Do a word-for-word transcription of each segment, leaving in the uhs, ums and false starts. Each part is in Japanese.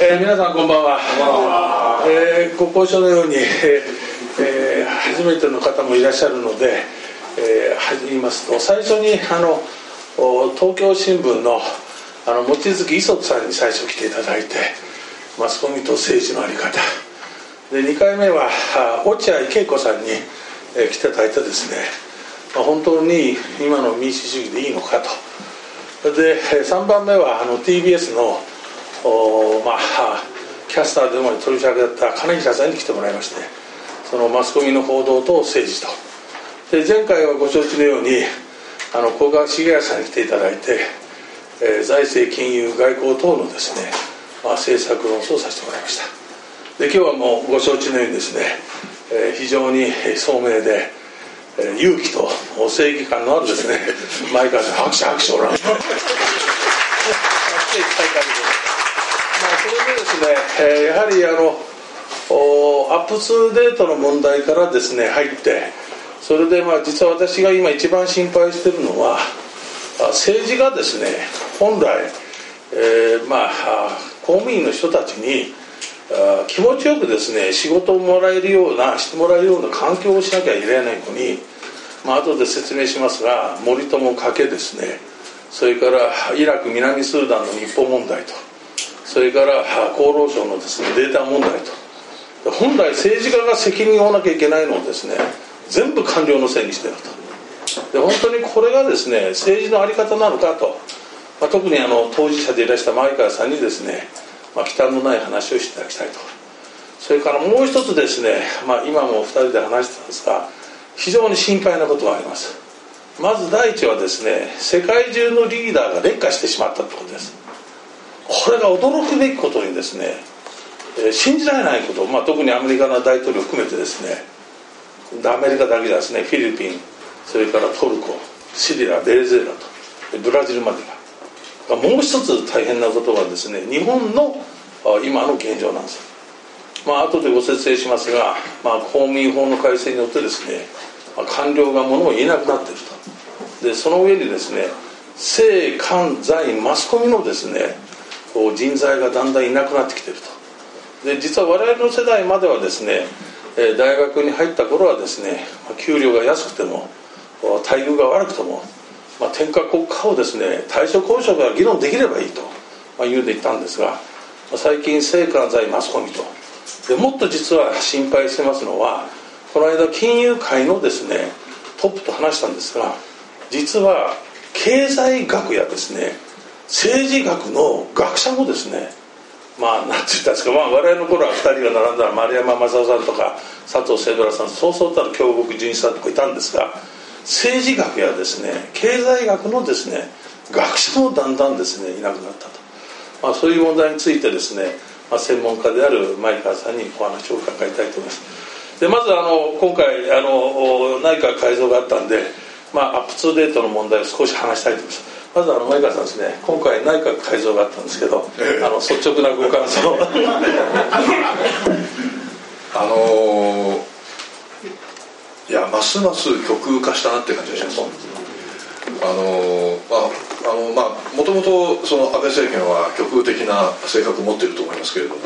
えー、皆さんこんばんは。えー、ご交渉のように、えー、初めての方もいらっしゃるので、えー、言いますと、最初にあの東京新聞のあの望月磯人さんに最初来ていただいて、マスコミと政治の在り方で、にかいめは落合恵子さんに、えー、来ていただいてですね、まあ、本当に今の民主主義でいいのかと。でさんばんめはあの ティービーエス のまあ、キャスターでも取り調べだった金平さんに来てもらいまして、そのマスコミの報道と政治とで、前回はご承知のようにあの古賀茂康さんに来ていただいて、えー、財政金融外交等のですね、まあ、政策論争をさせてもらいました。で今日はもうご承知のようにですね、えー、非常に聡明で、えー、勇気と正義感のあるですね前川さん拍手拍手をらん来ていただいて、まあ、それでですね、えー、やはりあのアップツーデートの問題からですね入って、それでまあ実は私が今一番心配しているのは、政治がですね本来、えー、まあ公務員の人たちに気持ちよくですね仕事をもらえるようなしてもらえるような環境をしなきゃいけないのに、まあ後で説明しますが、森友賭けですね、それからイラク南スーダンの日本問題と、それから厚労省のですねデータ問題と、本来政治家が責任を負わなきゃいけないのをですね全部官僚のせいにしていると。で本当にこれがですね政治の在り方なのかと、まあ、特にあの当事者でいらした前川さんにですね、まあ、忌憚のない話をしていただきたいと。それからもう一つですね、まあ、今もふたりで話してたんですが、非常に心配なことがあります。まず第一はですね、世界中のリーダーが劣化してしまったということです。これが驚くべきことにですね、えー、信じられないこと、まあ、特にアメリカの大統領を含めてですね、アメリカだけじゃですね、フィリピン、それからトルコ、シリア、ベネズエラとブラジルまでが、もう一つ大変なことはですね、日本の今の現状なんです。まあ後でご説明しますが、まあ、公務員法の改正によってですね、まあ、官僚がものを言えなくなっていると。でその上にですね、政官財マスコミのですね人材がだんだんいなくなってきていると。で実は我々の世代まではですね、大学に入った頃はですね、給料が安くても待遇が悪くても、まあ、天下国家をですね対処交渉が議論できればいいと、まあ、いうで言ったんですが、最近政官財マスコミとで、もっと実は心配してますのは、この間金融界のですねトップと話したんですが、実は経済学やですね政治学の学者もですね、まあ何て言ったんですか、まあ、我々の頃はふたりが並んだら丸山正夫さんとか佐藤清村さん、そうそうたる京極純一さんとかいたんですが、政治学やですね経済学のですね学者もだんだんですねいなくなったと、まあ、そういう問題についてですね、まあ、専門家である前川さんにお話を伺いたいと思います。でまずあの今回あの内閣改造があったんで、まあ、アップツーデートの問題を少し話したいと思います。まずあの前川さんですね、今回内閣改造があったんですけど、ええ、あの率直なご感想あのーいやますます極右化したなって感じがします。あのー、まああのまあもともとその安倍政権は極右的な性格を持っていると思いますけれども、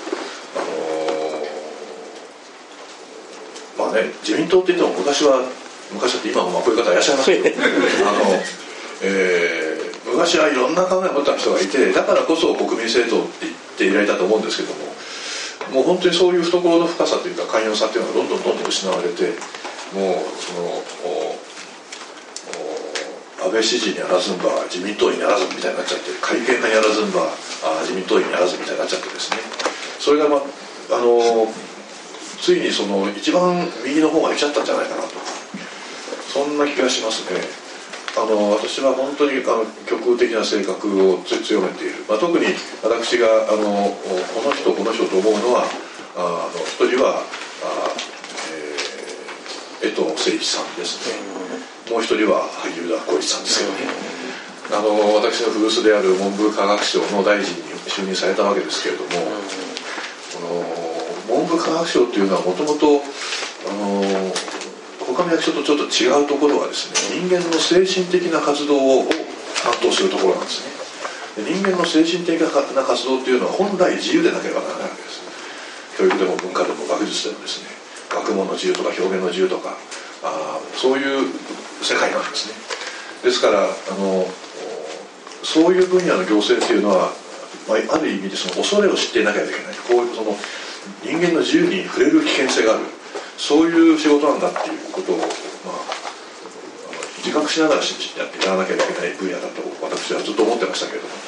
あのー、まあね、自民党って言っても昔は昔だって今もまあこういう方いらっしゃいますけどあの、えー、昔はいろんな考えを持った人がいて、だからこそ国民政党って言っていられたと思うんですけども、もう本当にそういう懐の深さというか寛容さというのがどんどんどんどん失われて、もうその安倍支持にあらずんば自民党員にあらずみたいになっちゃって、改憲派にあらずんば自民党員にあらずみたいになっちゃってですね、それが、まあ、あのついにその一番右の方が来ちゃったんじゃないかなと、そんな気がしますね。あの私は本当にあの極右的な性格を強めている、まあ、特に私があのこの人この人と思うのは、あの一人はあ、えー、江藤誠一さんですね。もう一人は萩生田光一さんですけどね、あの私の古巣である文部科学省の大臣に就任されたわけですけれども、この文部科学省というのはもともと他の役所とちょっと違うところはですね、人間の精神的な活動を担当するところなんですね。 人間の精神的な活動っていうのは本来自由でなければならないわけです。教育でも文化でも学術でもですね、学問の自由とか表現の自由とか、あそういう世界なんですね。ですからあのそういう分野の行政っていうのは、まあ、ある意味でその恐れを知っていなきゃいけない、こういうその人間の自由に触れる危険性がある、そういう仕事なんだっていうことを、まあ、自覚しながらやらなきゃいけない分野だと私はずっと思ってましたけれども、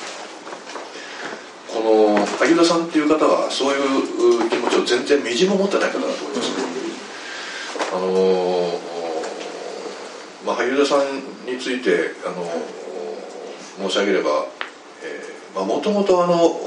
この萩生田さんっていう方はそういう気持ちを全然みじも持ってない方だと思いますね。あのまあ、萩生田さんについてあの申し上げれば、もともと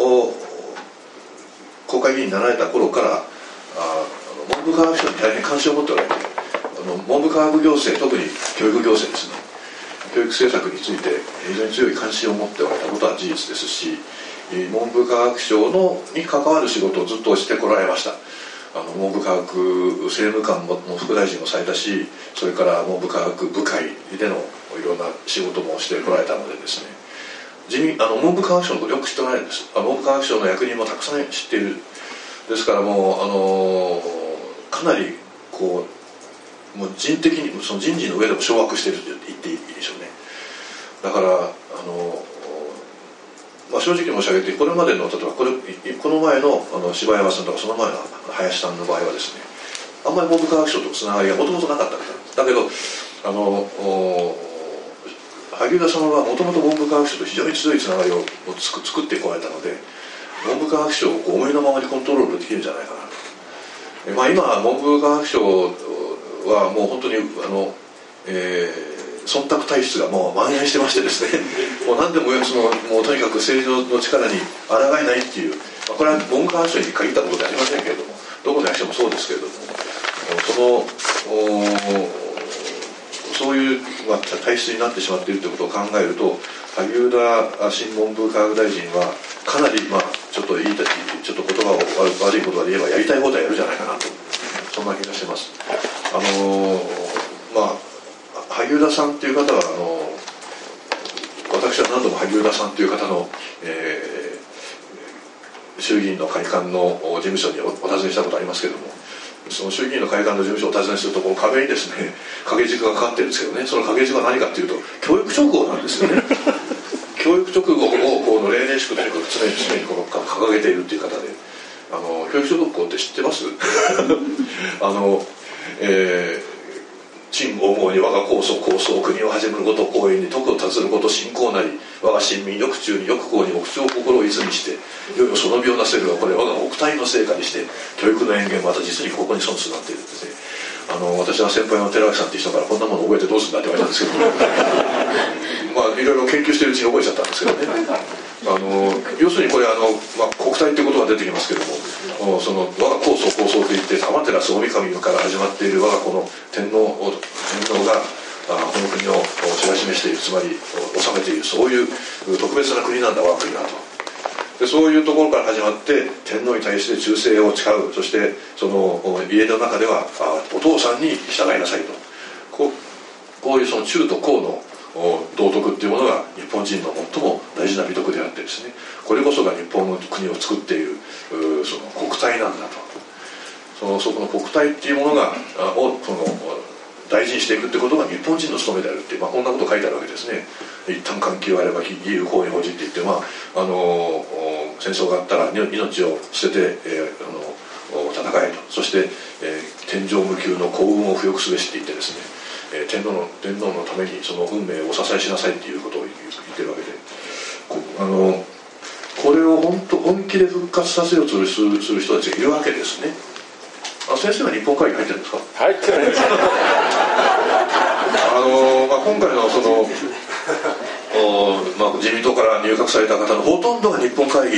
国会議員になられた頃からああの文部科学省に大変関心を持っておられて、あの文部科学行政、特に教育行政ですね、教育政策について非常に強い関心を持っておられたことは事実ですし、文部科学省のに関わる仕事をずっとしてこられました。あの文部科学政務官の副大臣もされたし、それから文部科学部会でのいろんな仕事もしてこられたのでですね、自民あの文部科学省のことよく知っておられるんです。あ文部科学省の役人もたくさん知っている。ですからもうあのかなりこうもう人的にその人事の上でも掌握していると言っていいでしょうね。だからあの、まあ、正直申し上げて、これまでの例えばこれこの前 の, あの柴山さんとかその前の林さんの場合はですね、あんまり文部科学省とつながりがもともとなかったんだけど、あの萩生田さんはもともと文部科学省と非常に強いつながりを作ってこられたので、文部科学省をこう思いのままにコントロールできるんじゃないかなと。まあ、今文部科学省はもう本当にあの、えー、忖度体質がもう蔓延してましてですねもう何でもそのもうとにかく政治の力に抗えないっていう、まあ、これは文部科学省に限ったことではありませんけれども、どこの役所もそうですけれども、そのそういう体質になってしまっているということを考えると、萩生田新文部科学大臣はかなり、まあ、ちょっと言いたいちょっと言葉を悪い言葉で言えばやりたい放題やるじゃないかなと、そんな気がしてます。あのまあ萩生田さんという方はあの私は何度も萩生田さんという方の、えー、衆議院の会館の事務所にお尋ねしたことありますけれども、その衆議院の会館の事務所をお尋ねすると、この壁にですね掛け軸がかかってるんですけどね、その掛け軸は何かっていうと教育直後なんですよね教育直後をこの例年祝とにかく常に常にこの掲げているっていう方で、あの教育直後って知ってますあの、えー陳思うに我が構想構想国を始めること公園に徳を達すること信仰なり、我が親民欲中に欲行に目標心をいつにしていよいよその病なせるはこれ我が国体の成果にして教育の園芸また実にここに損するなんていうんですね。あの私は先輩の寺脇さんっていう人からこんなもの覚えてどうするんだって言われたんですけどまあいろいろ研究してるうちに覚えちゃったんですけどね。あの要するにこれあの、まあ、国体っていう言葉が出てきますけども、その我が構想構想といって天照大神から始まっている我がこの天皇天皇があこの国を知らしめしている、つまり治めている、そういう特別な国なんだ我が国だと。でそういうところから始まって天皇に対して忠誠を誓う、そしてその家の中ではお父さんに従いなさいと、こう、こういうその中と高の道徳っていうものが日本人の最も大事な美徳であってですね、これこそが日本の国を作っているその国体なんだと。そのそこの国体っていうものがをその大事にしていくってことが日本人の務めであるって、まあ、こんなこと書いてあるわけですね。一旦関係があれば義勇公に応じって言って、まああの戦争があったら命を捨てて、えー、あの戦えと、そして、えー、天上無窮の幸運を付与すべしって言ってですね、えー、天皇の天皇のためにその運命をお支えしなさいっていうことを言ってるわけで、こあのこれを本当本気で復活させようとするする人たちがいるわけですね。あ、先生は日本会議入ってるんですか？ 入ってないですあの、まあ、今回のそのお、まあ、自民党から入閣された方のほとんどが日本会議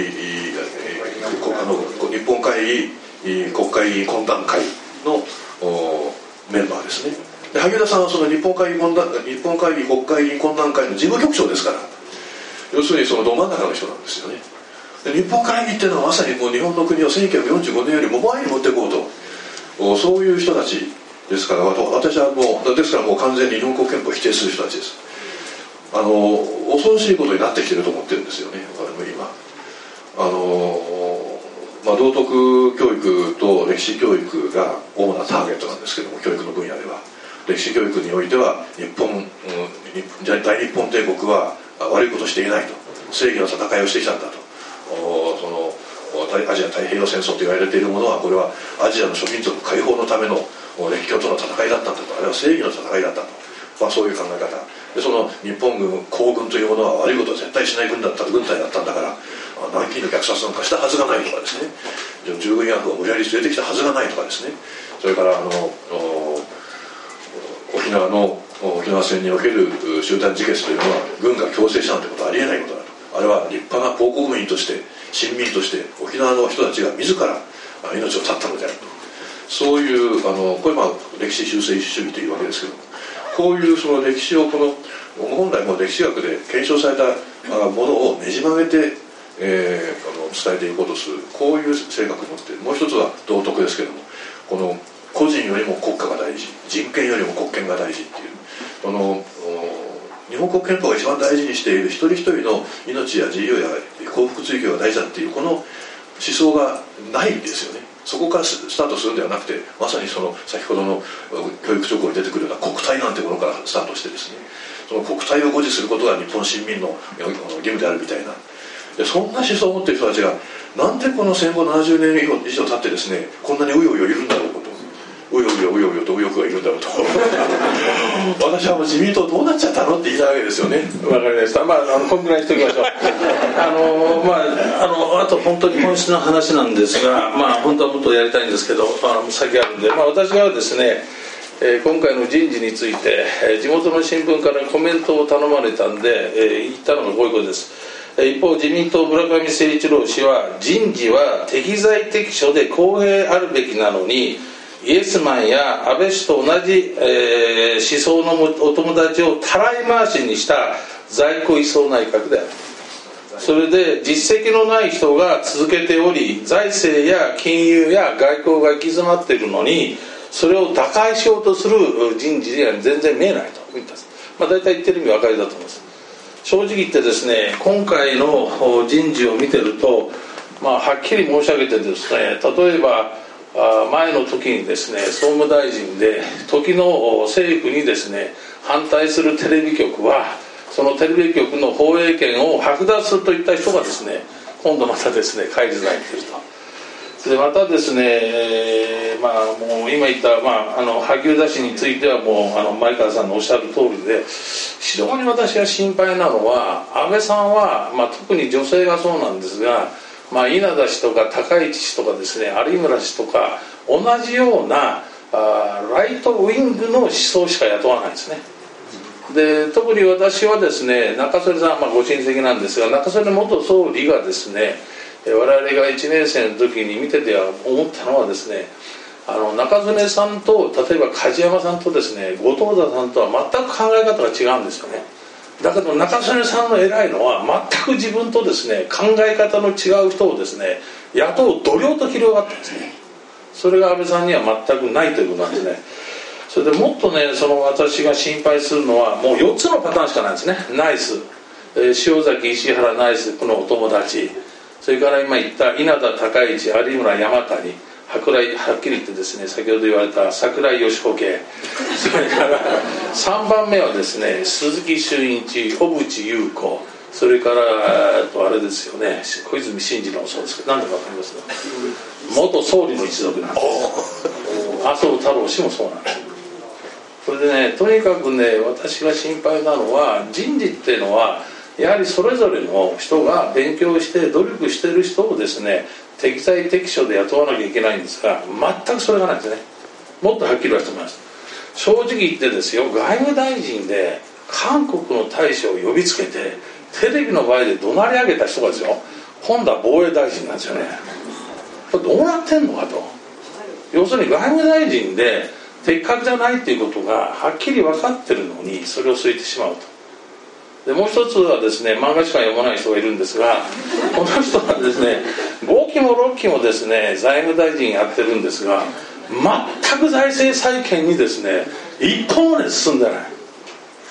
あの日本会議国会議懇談会のメンバーですね。で萩生田さんはその日本会議懇談日本会議国会議懇談会の事務局長ですから、要するにそのど真ん中の人なんですよね。で日本会議っていうのはまさにもう日本の国をせんきゅうひゃくよんじゅうごねんよりも前に持っていこうと、そういう人たちですから、私はもうですからもう完全に日本国憲法を否定する人たちです。 あの恐ろしいことになってきてると思ってるんですよね、我々も今。あの、まあ、道徳教育と歴史教育が主なターゲットなんですけども、教育の分野では歴史教育においては日本、うん、大日本帝国は悪いことをしていないと、正義の戦いをしてきたんだと、そのアジア太平洋戦争と言われているものはこれはアジアの諸民族解放のための列強との戦いだったんだと、あれは正義の戦いだったと、まあ、そういう考え方で、その日本軍皇軍というものは悪いことは絶対しない軍だった軍隊だったんだから南京の虐殺なんかしたはずがないとかですね、従軍慰安婦を無理やり連れてきたはずがないとかですね、それからあの沖縄の沖縄戦における集団自決というのは軍が強制したなんてことはありえないことだと、あれは立派な皇国民として親民として沖縄の人たちが自ら命を絶ったのであると、そういうあのこれまあ歴史修正主義というわけですけども、こういうその歴史をこの本来も歴史学で検証されたものをねじ曲げて、えー、あの伝えていこうとする、こういう性格を持っている。もう一つは道徳ですけども、この個人よりも国家が大事、人権よりも国権が大事っていう、この日本国憲法が一番大事にしている一人一人の命や自由や幸福追求が大事だっていうこの思想がないんですよね。そこからスタートするんではなくて、まさにその先ほどの教育直後に出てくるような国体なんてものからスタートしてですね、その国体を護持することが日本市民の義務であるみたいな、でそんな思想を持っている人たちがなんでこの戦後ななじゅうねん以上経ってですね、こんなにうようよいるんだろうと、うようようようよと右翼がいるんだろうと私はもう自民党どうなっちゃったのって言いたわけですよね。 わかりました。まあ、あのこんぐらいにしておきましょうあの、まあ、あのあと本当に本質の話なんですが、まあ本当はもっとやりたいんですけど、あの先あるんで、まあ、私はですね、えー、今回の人事について、えー、地元の新聞からコメントを頼まれたんで、えー、言ったのがこういうことです。一方自民党村上誠一郎氏は、人事は適材適所で公平あるべきなのにイエスマンや安倍氏と同じ、えー、思想のお友達をたらい回しにした在庫移送内閣である。それで実績のない人が続けており、財政や金融や外交が行き詰まっているのにそれを打開しようとする人事には全然見えないと言ったんです。まあ、大体言ってる意味分かりだと思います。正直言ってですね、今回の人事を見てると、まあ、はっきり申し上げてですね、例えば前の時にですね、総務大臣で時の政府にですね反対するテレビ局はそのテレビ局の放映権を剥奪するといった人がですね、今度またですね返り咲いていると。でまたですね、えー、まあもう今言った、まあ、あの萩生田氏についてはもうあの前川さんのおっしゃる通りで、非常に私が心配なのは安倍さんは、まあ、特に女性がそうなんですが、まあ、稲田氏とか高市氏とかですね有村氏とか同じようなあライトウィングの思想しか雇わないんですね。で特に私はですね、中曽根さん、まあ、ご親戚なんですが、中曽根元総理がですね、我々がいちねん生の時に見てて思ったのはですね、あの中曽根さんと例えば梶山さんとですね後藤田さんとは全く考え方が違うんですよね。だけど中曽根さんの偉いのは全く自分とですね考え方の違う人をですね雇う度量と広がったんですね。それが安倍さんには全くないということなんですね。それでもっとね、その私が心配するのはもうよっつのパターンしかないんですね。ナイス、えー、塩崎石原ナイスこのお友達、それから今言った稲田高市有村山谷舶来、はっきり言ってですね、先ほど言われた櫻井義子系、それからさんばんめはですね鈴木俊一、小渕優子、それからとあれですよね、小泉進次郎もそうですけど、何だか分かりますか、元総理の一族なんです。麻生太郎氏もそうなんです。それでね、とにかくね、私が心配なのは人事っていうのはやはりそれぞれの人が勉強して努力している人をですね適材適所で雇わなきゃいけないんですが、全くそれがないんですね。もっとはっきりはしてます。正直言ってですよ、外務大臣で韓国の大使を呼びつけてテレビの前で怒鳴り上げた人がですよ、今度は防衛大臣なんですよね。これどうなってんのかと。要するに外務大臣で的確じゃないっていうことがはっきり分かってるのにそれを据えてしまうと。でもう一つはですね、漫画しか読まない人がいるんですが、この人はですねごきもろっきもですね財務大臣やってるんですが、全く財政再建にですね一歩もね進んでない。普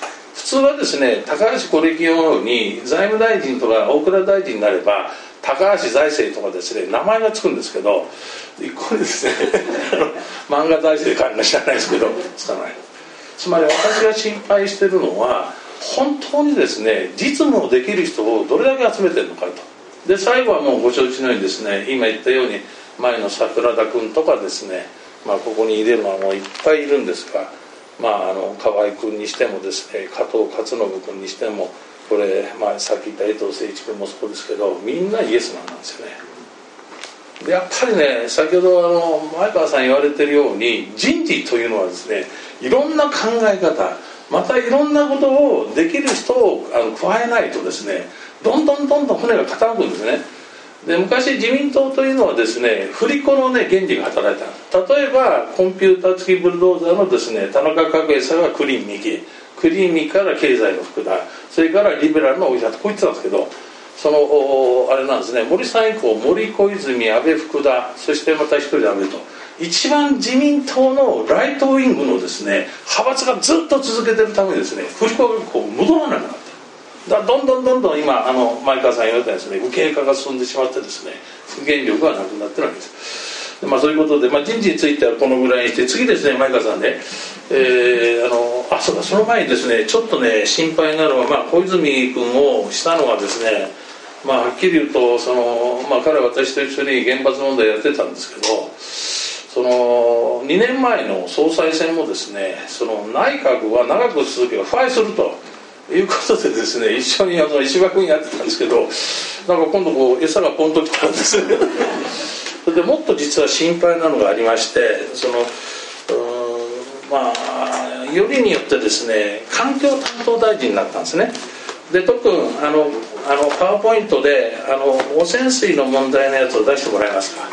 通はですね、高橋是木のように財務大臣とか大蔵大臣になれば高橋財政とかですね、名前がつくんですけど、これですね漫画財政か知らないですけどつかない。つまり私が心配しているのは、本当にですね実務をできる人をどれだけ集めてるのかと。で最後はもうご承知のようにですね、今言ったように前の桜田君とかですね、まあ、ここに入れるのはもういっぱいいるんですが、まあ、あの河合君にしてもですね、加藤勝信君にしても、これ、まあ、さっき言った江藤誠一君もそうですけど、みんなイエスマンなんですよね。でやっぱりね、先ほどあの前川さん言われてるように、人事というのはですね、いろんな考え方、またいろんなことをできる人をあの加えないとですね、どんどんどんどん船が傾くんですね。で昔自民党というのはですね、振り子のね原理が働いた。例えばコンピューター付きブルドーザーのですね、田中角栄さんがクリーン右、クリーン右から経済の福田、それからリベラルのお医者とこう言ってたんですけど、そのあれなんですね、森さん以降、森小泉、安倍福田、そしてまた一人で安倍と、一番自民党のライトウィングのですね派閥がずっと続けてるためにですね、振り子がこう戻らなくなった。だからどんどんどんどん今あの前川さん言われたようにですね、右傾化が進んでしまってですね、復元力がなくなってるわけです。で、まあ、そういうことで、まあ、人事についてはこのぐらいにして、次ですね、前川さんね、えー、あのあそうだその前にですね、ちょっとね心配なのは、まあ、小泉君をしたのはですね、まあ、はっきり言うとその、まあ、彼は私と一緒に原発問題やってたんですけど、そのにねんまえの総裁選もですね、その内閣は長く続けば腐敗するということでですね、一緒にあの石破君やってたんですけど、なんか今度こう餌がポンときたんですねそれでもっと実は心配なのがありまして、そのうーんまあよりによってですね、環境担当大臣になったんですね。で特にあのあのパワーポイントであの汚染水の問題のやつを出してもらえますか。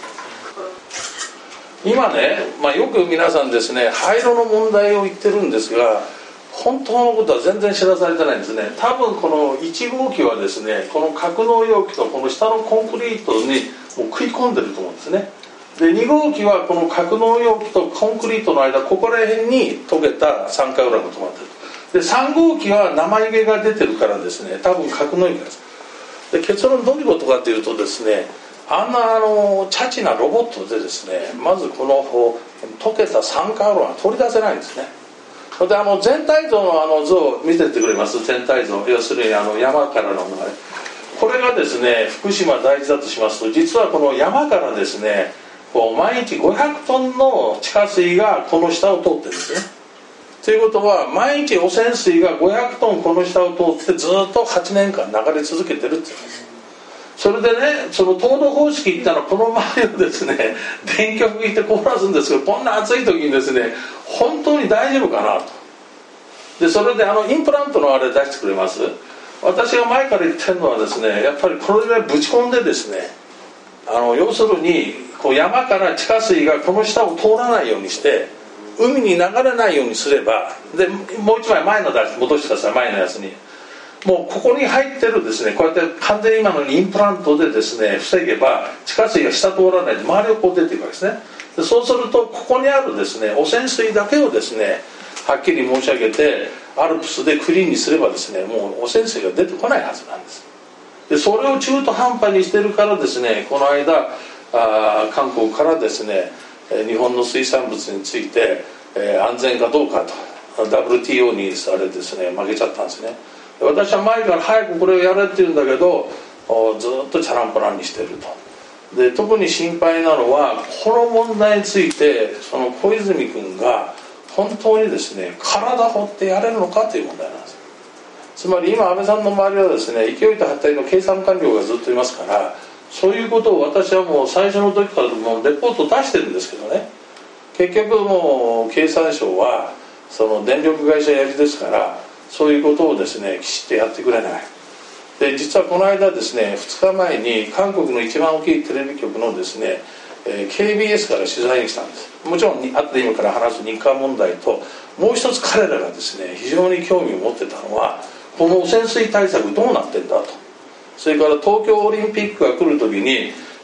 今ね、まあ、よく皆さんですね廃炉の問題を言ってるんですが、本当のことは全然知らされてないんですね。多分このいち号機はですね、この格納容器とこの下のコンクリートにもう食い込んでると思うんですね。でに号機はこの格納容器とコンクリートの間、ここら辺に溶けた酸化ウランが止まってる。でさん号機は生湯気が出てるからですね、多分格納容器です。で結論どういうことかというとですね、あんなあのチャチなロボットでですね、まずこの溶けた酸化ウランは取り出せないんですね。であの全体像のあの図を見てってくれます。全体像、要するにあの山からの流れ、これがですね福島第一だとしますと、実はこの山からですね、こう毎日ごひゃくトンの地下水がこの下を通ってるんですね。ということは毎日汚染水がごひゃくトンこの下を通ってずっとはちねんかん流れ続けてるって言うんです。それでね、その凍土方式いったらこの周りをですね電極引いて凍らすんですけど、こんな暑い時にですね本当に大丈夫かなと。でそれであのインプラントのあれ出してくれます。私が前から言ってるのはですね、やっぱりこれぐらいぶち込んでですね、あの要するにこう山から地下水がこの下を通らないようにして海に流れないようにすれば、でもう一枚前の出し戻してください。前のやつにもうここに入ってるですね、こうやって完全に今のインプラントでですね防げば地下水が下通らないで周りをこう出ていくわけですね。でそうするとここにあるですね汚染水だけをですねはっきり申し上げてアルプスでクリーンにすればですね、もう汚染水が出てこないはずなんです。でそれを中途半端にしてるからですね、この間あ韓国からですね日本の水産物について、えー、安全かどうかと ダブリューティーオー にあれですね負けちゃったんですね。私は前から早くこれをやれって言うんだけどずっとチャランポランにしてると。で特に心配なのはこの問題についてその小泉君が本当にですね体掘ってやれるのかという問題なんです。つまり今安倍さんの周りはですね勢いと発展の経産官僚がずっといますから、そういうことを私はもう最初の時からもうレポートを出してるんですけどね、結局もう経産省はその電力会社やりですから、そういうことをですねきちっとやってくれない。で実はこの間ですねふつかまえに韓国の一番大きいテレビ局のですね、えー、ケービーエス から取材に来たんです。もちろん後で今から話す日韓問題と、もう一つ彼らがですね非常に興味を持ってたのはこの汚染水対策どうなってんだと。それから東京オリンピックが来る時に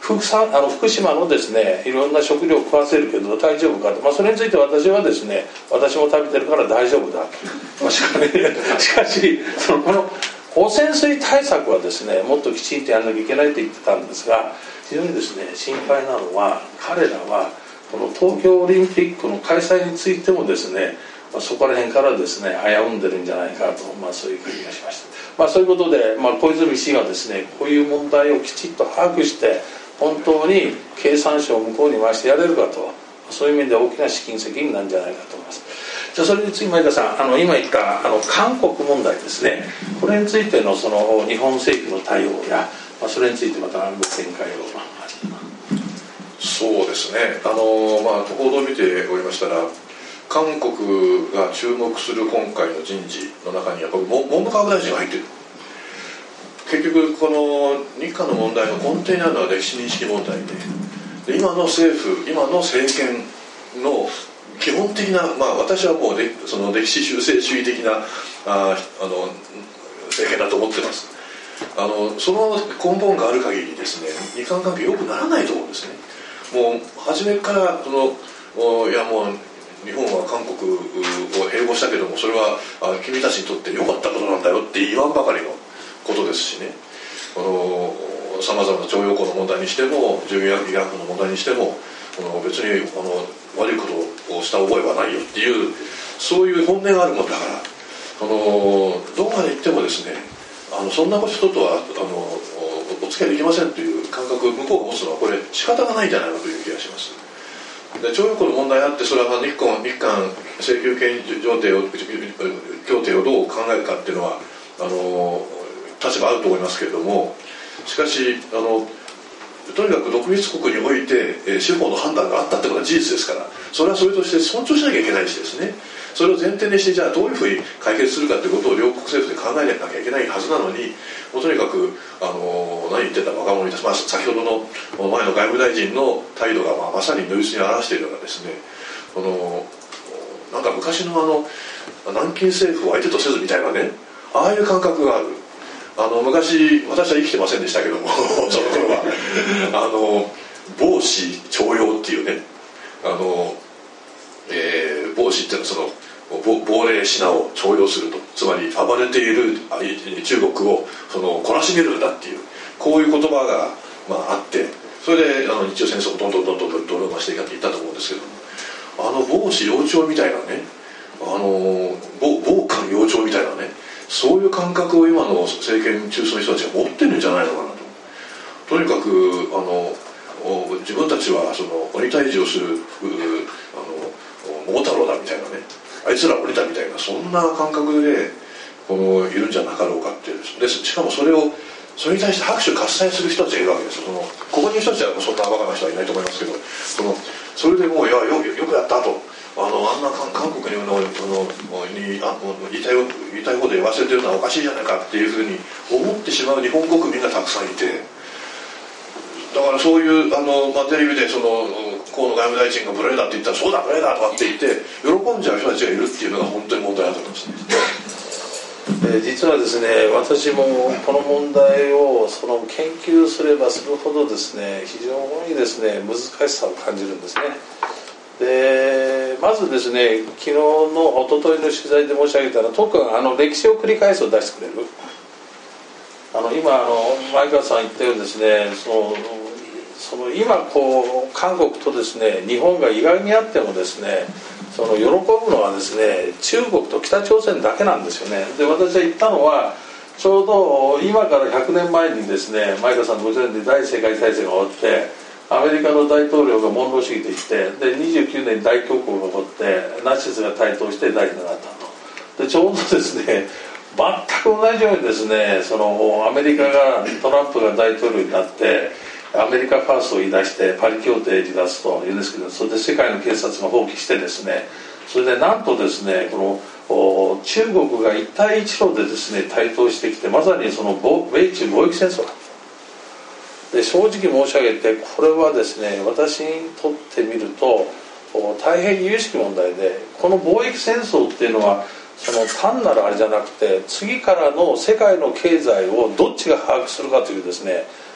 福, さあの福島のですねいろんな食料を食わせるけど大丈夫かと、まあ、それについて私はですね私も食べてるから大丈夫だ、まあ、しか, ね、しかしそのこの汚染水対策はですねもっときちんとやらなきゃいけないと言ってたんですが、非常にですね心配なのは彼らはこの東京オリンピックの開催についてもですね、まあ、そこら辺からですね危んでるんじゃないかと、まあ、そういう感じがしました。まあ、そういうことで、まあ、小泉氏がですねこういう問題をきちっと把握して本当に経産省を向こうに回してやれるかと、そういう面で大きな資金責任なんじゃないかと思います。じゃあそれについて前田さん、あの今言ったあの韓国問題ですね、これについてのその日本政府の対応や、まあ、それについてまたご見解を。 そうですね、あの、まあ、報道を見ておりましたら韓国が注目する今回の人事の中にやっぱり文部科学大臣が入っている。結局この日韓の問題の根底にあるのは歴史認識問題 で, で今の政府今の政権の基本的な、まあ、私はもうでその歴史修正主義的なああの政権だと思ってます。あのその根本がある限りですね日韓関係良くならないと思うんですね。もう初めからそのいやもう日本は韓国を併合したけどもそれは君たちにとって良かったことなんだよって言わんばかりのことですしね、さまざまな徴用工の問題にしても従業員疑惑の問題にしても別にあの悪いことをした覚えはないよっていうそういう本音があるもんだから、あのどこまで行ってもですねあのそんなこととはあのお付き合いできませんという感覚を向こうが持つのはこれ仕方がないんじゃないかという気がします。で徴用工の問題があってそれは日韓日韓請求権協定を協定をどう考えるかっていうのはあの立場あると思いますけれども、しかしあのとにかく独立国において、えー、司法の判断があったってことは事実ですから、それはそれとして尊重しなきゃいけないしですね、それを前提にしてじゃあどういうふうに解決するかということを両国政府で考えなきゃいけないはずなのに、もうとにかく、あのー、何言ってんだ若者にたち、まあ、先ほどの前の外務大臣の態度が、まあ、まさに如実に表しているようなですね、このなんか昔のあの南京政府を相手とせずみたいなね、ああいう感覚がある。あの昔私は生きてませんでしたけどもその頃はあの暴死徴用っていうね、あの、えー、暴死っていうのはその亡霊品を徴用すると、つまり暴れている中国をその懲らしめるんだっていうこういう言葉が、まあ、あって、それであの日露戦争をどんどんどんどんどんどん増していかっていったと思うんですけども、あの暴死幼鳥みたいなね、あの暴漢幼鳥みたいなね、そういう感覚を今の政権中枢の人たちが持ってるんじゃないのかなと。とにかくあの自分たちはその鬼退治をするあの桃太郎だみたいなね、あいつら鬼だみたいな、そんな感覚でこのいるんじゃなかろうかっていう。でしかもそれをそれに対して拍手喝采する人たちがいるわけです。そのここにいる人たちはそんなバカな人はいないと思いますけど、そのそれでもういや よ, よくやったと、あのあんな韓国にのにあ言いたい言いたいことで忘れてるのはおかしいじゃないかっていうふうに思ってしまう日本国民がたくさんいて、だからそういうあの、まあ、テレビでその河野外務大臣が無礼だって言ったらそうだ無礼だとかって言って喜んじゃう人たちがいるっていうのが本当に問題だと思いますね。 えー、実はですね、私もこの問題をその研究すればするほどですね、非常にですね難しさを感じるんですね。でまずですね、昨日の一昨日の取材で申し上げたら、特にあの歴史を繰り返すを出してくれる、あの今あの前川さん言ったようにですね、そのその今こう韓国とですね日本が意外にあってもですね、その喜ぶのはですね中国と北朝鮮だけなんですよね。で私は言ったのはちょうど今からひゃくねんまえにですね、前川さんご存知で第一次世界大戦が終わってアメリカの大統領がモンロー主義といってでにじゅうきゅうねんに大恐慌が起こってナチスが台頭して第二になったと。でちょうどですね全く同じようにですね、そのアメリカがトランプが大統領になってアメリカファーストを言い出してパリ協定に出すというんですけど、それで世界の警察が放棄してですね、それでなんとですねこの中国が一帯一路でですね台頭してきて、まさにその米中貿易戦争だで、正直申し上げてこれはですね私にとってみると大変有識問題で、この貿易戦争っていうのはその単なるあれじゃなくて、次からの世界の経済をどっちが把握するかというですね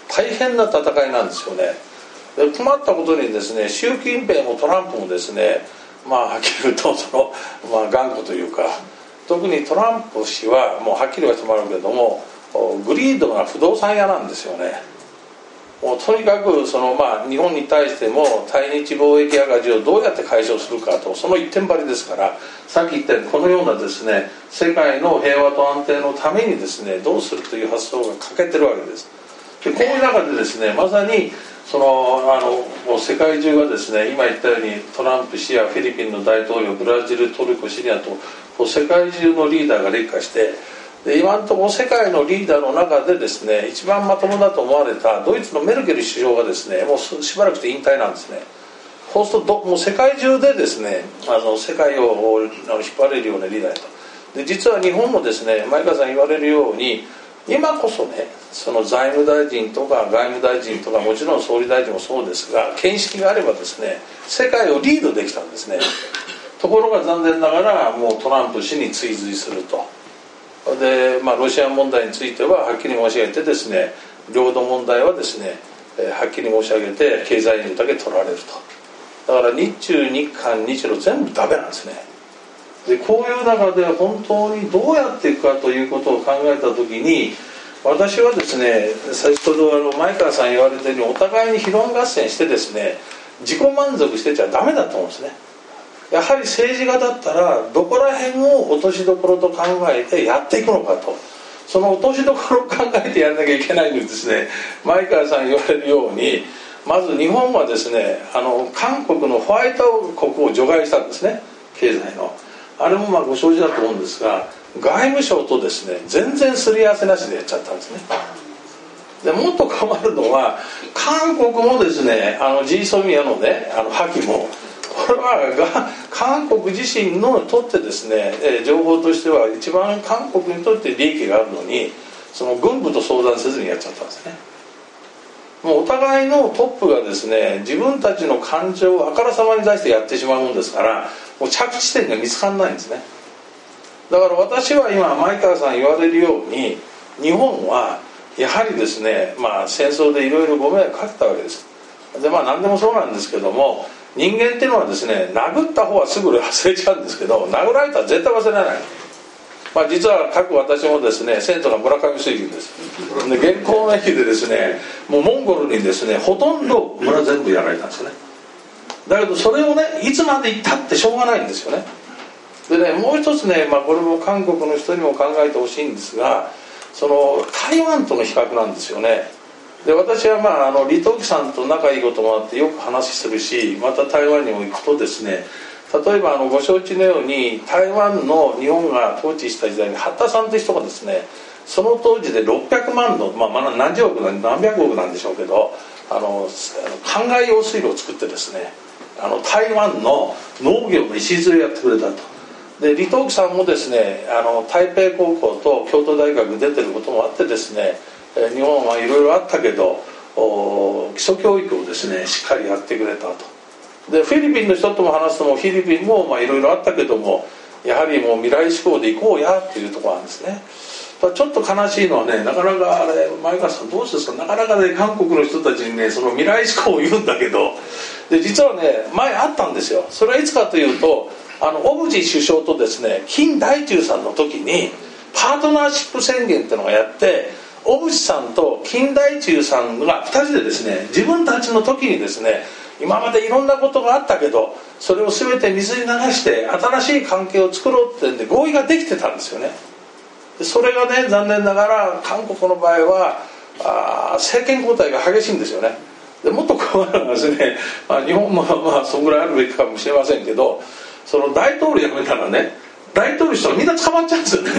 大変な戦いなんですよね。で困ったことにですね、習近平もトランプもですね、まあはっきり言うとその、まあ、頑固というか、特にトランプ氏はもうはっきり言わせてもらうけれども、グリードな不動産屋なんですよね。もうとにかくその、まあ、日本に対しても対日貿易赤字をどうやって解消するかと、その一点張りですから、さっき言ったようにこのようなですね、世界の平和と安定のためにですね、どうするという発想が欠けてるわけです。でこういう中でですね、まさにそのあのもう世界中がですね、今言ったようにトランプ氏やフィリピンの大統領、ブラジル、トルコ、シリアとこう世界中のリーダーが劣化して、で今のところ世界のリーダーの中でですね、一番まともだと思われたドイツのメルケル首相がですね、もうしばらくして引退なんですね。そうするともう世界中でですね、あの世界を引っ張れるようなリーダーだと。で実は日本もですね、前川さん言われるように、今こそね、その財務大臣とか外務大臣とか、もちろん総理大臣もそうですが、見識があればですね、世界をリードできたんですね。ところが残念ながらもうトランプ氏に追随すると。で、まあ、ロシア問題についてははっきり申し上げてですね、領土問題はですね、えー、はっきり申し上げて経済力だけ取られると。だから日中日韓日露全部ダメなんですね。でこういう中で本当にどうやっていくかということを考えた時に、私はですね、先ほどあの前川さん言われたように、お互いに批論合戦してですね、自己満足してちゃダメだと思うんですね。やはり政治家だったらどこら辺を落としどころと考えてやっていくのかと、その落としどころを考えてやらなきゃいけないのにですね、前川さん言われるように、まず日本はですね、あの韓国のホワイト国を除外したんですね、経済の。あれもまあご承知だと思うんですが、外務省とですね全然すり合わせなしでやっちゃったんですね。でもっと困るのは、韓国もですね、あの ジーソミアのね、あの破棄も、これはが韓国自身のとってですね、えー、情報としては一番韓国にとって利益があるのに、その軍部と相談せずにやっちゃったんですね。もうお互いのトップがですね、自分たちの感情をあからさまに出してやってしまうもんですから、もう着地点が見つからないんですね。だから私は今前川さん言われるように、日本はやはりですね、まあ、戦争でいろいろご迷惑かけたわけです。でまあ何でもそうなんですけども、人間っていうのはですね、殴った方はすぐ忘れちゃうんですけど、殴られたら絶対忘れない。まあ、実は各私もですね、先祖が村上水軍です。で現行の駅でですね、もうモンゴルにですね、ほとんど村全部やられたんですね。だけどそれをね、いつまで行ったってしょうがないんですよね。でね、もう一つね、まあ、これも韓国の人にも考えてほしいんですが、その台湾との比較なんですよね。で私は、まあ、あの李登輝さんと仲いいこともあってよく話するし、また台湾にも行くとですね、例えばあのご承知のように、台湾の日本が統治した時代に八田さんという人がですね、その当時でろっぴゃくまんの、まあ、何十億何百億なんでしょうけど、あの灌漑用水路を作ってですね、あの台湾の農業の礎をやってくれたと。で李登輝さんもですね、あの台北高校と京都大学出てることもあってですね、日本はいろいろあったけど基礎教育をですねしっかりやってくれたと。でフィリピンの人とも話すとも、フィリピンもいろいろあったけども、やはりもう未来志向で行こうやっていうところなんですね。ちょっと悲しいのはね、なかなかあれ前川さんどうですか、なかなかね韓国の人たちにねその未来志向を言うんだけど、で実はね前あったんですよ。それはいつかというと、あの小渕首相とですね金大中さんの時にパートナーシップ宣言っていうのがやって、小渕さんと金大中さんがふたりでですね、自分たちの時にですね、今までいろんなことがあったけどそれを全て水に流して新しい関係を作ろうってんで合意ができてたんですよね。でそれがね、残念ながら韓国の場合はあ政権交代が激しいんですよね。でもっと困るのはですね、まあ、日本もまあそのぐらいあるべきかもしれませんけど、その大統領辞めたらね、大統領したらみんな捕まっちゃうんですよね